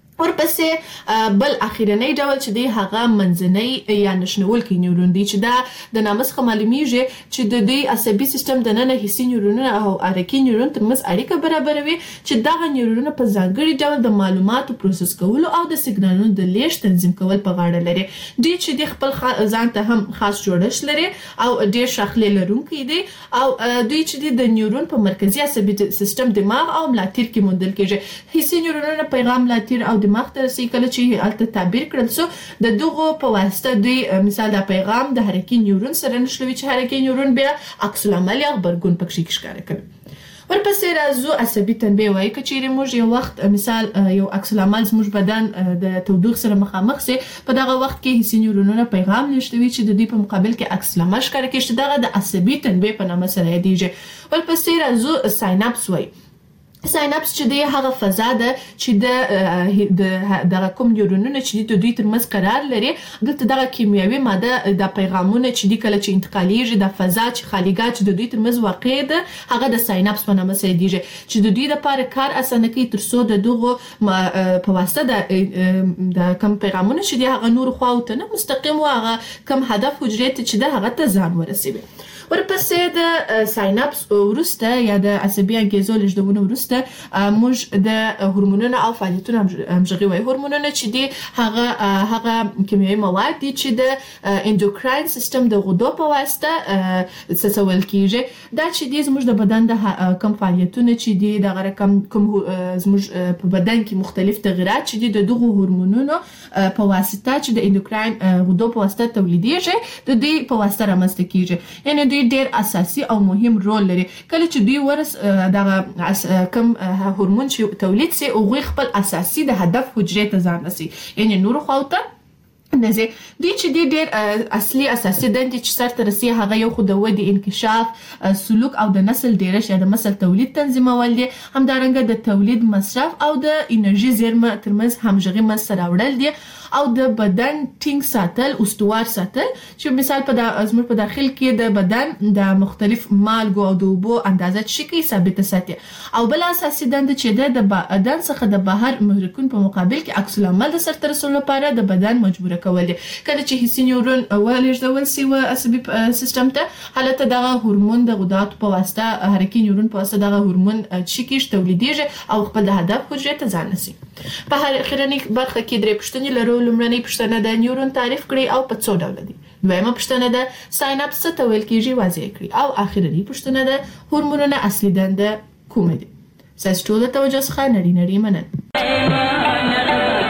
ورپسې بل اخیرنی ډول چې دی هغه منځنی یا نشنولکي نیورون دی چې دا د نامه څخه معلومیږي چې د دوی عصبي سیستم دننه حسي نیورونونه او حرکي نیورون ترمنځ اړیکه برابروي چې دغه نیورونونه په ځانګړي ډول د معلوماتو پروسس کولو او د سیګنالونو د لیږد تنظیم کول په غاړه لري. دوی چې دی خپل ځان ته هم خاص جوړښت لري او ډېر شاخلې لرونکي دي او دوی چې دی د نیورون په مرکزي عصبي سیستم دماغ او ملا تیر کې موندل کېږي. حسي نیورونونه پیغام ملا تیر او دماغ ته رسي کله چې هلته تعبیر کړل سو د دغو په واسطه دوی مثال د پیغام د حرکي نیورون سره نښلوي چې حرکي نیورون بیا عکس العمل یا غبرګون پکې ښکاره کوي. ورپسې راځو عصبي تنبیه وایي که چیرې موږ یو وخت مثال یو عکس العمل زموږ بدن د تودوخې سره مخامخ سي په دغه وخت کې حسي نیورونونه پیغام لیږدوي چې د دوی په مقابل کې عکس العمل ښکاره کوي چې دغه د عصبي تنبیه په نامه سره یادیږي. ورپسې راځو سایناپس وایي. سایناپس چې دی هغه فضا ده چې د دغه کوم نیورونونه چې د دوی ترمنځ قرار لري دلته دغه کیمیاوي ماده د پیغامونه چې دی کله چې انتقالیږي د فضا چې خالیګاه چې د دوی ترمنځ واقع ده هغه د سایناپس په نامه سره یادیږي چې د دوی لپاره کار اسانه کوي تر څو د دغو په واسطه د کوم پیغامونه چې دی هغه نور خواو ته نه مستقیم و هغه کوم هدف حجرې ته چې ده هغه ته ځان ورسوي. ورپسې د سایناپس وروسته یا د عصبي انګیزو لیږدونې وروسته موږ د هورمونونو او فعالیتونو همغږي وایو. هورمونونه چې دي هغه هغه کیمیاوي مواد دي چې د اندوکراین سیستم د غدو په واسطه څڅول کیږي. دا چې دي زموږ د بدن د کوم فعالیتونه چې دي دغه رقم کوم زموږ په بدن کې مختلف تغیرات چې دي د دغو هورمونونو په واسطه چې د اندوکراین غدو په واسطه تولیدېږي د دوی په واسطه رامنځته کیږي. یعنې دوی ډېر اساسي او مهم رول لري. کله چې دوی ورس دغه کوم هورمون چې تولید سي هغوی خپل اساسي د هدف حجرې ته ځان رسي یعنې نورو خواو ته نزه دوی چې د ډېر اصلي اساسي دندې چې سرته رسي هغه یو خو د ودې انکشاف سلوک او د نسل ډیرش یا د نسل تولید تنظیمول دي همدارنګه د تولید مصرف او د انرژي زیرمه ترمنځ همغږي مس سره وړل دي او د بدن ټینګ ساتل استوار ساتل چې مثال په د ازمر په داخل کې د بدن د مختلف مالګو او د اوبو اندازه شي ثابت ساتي او بل اساسي دند چې د بدن څخه د بهر محرکون په مقابل کې عکس العمل د سرته رسول لپاره د بدن مجبور کول دي کله چې حسي نیورون ولېږدول سی و عصبي سیستم ته حالت دغه هورمون د غدات په واسطه حرکي نیورون په واسطه دغه هورمون چې کیش تولیدېږي او خپل هدف حجره ته ځان نسی په هر اخرنی برخه کې درې پښتنې لرو لمړنۍ پښتنه د نیورون تعریف کړي او په څو ډول دي دویمه پښتنه د سايناپس ته ویل کېږي واضح کړي او اخرنی پښتنه د هورمونونو اصلي دنده کومه دي ساس ټول توجه ښه نړۍ نړۍ منن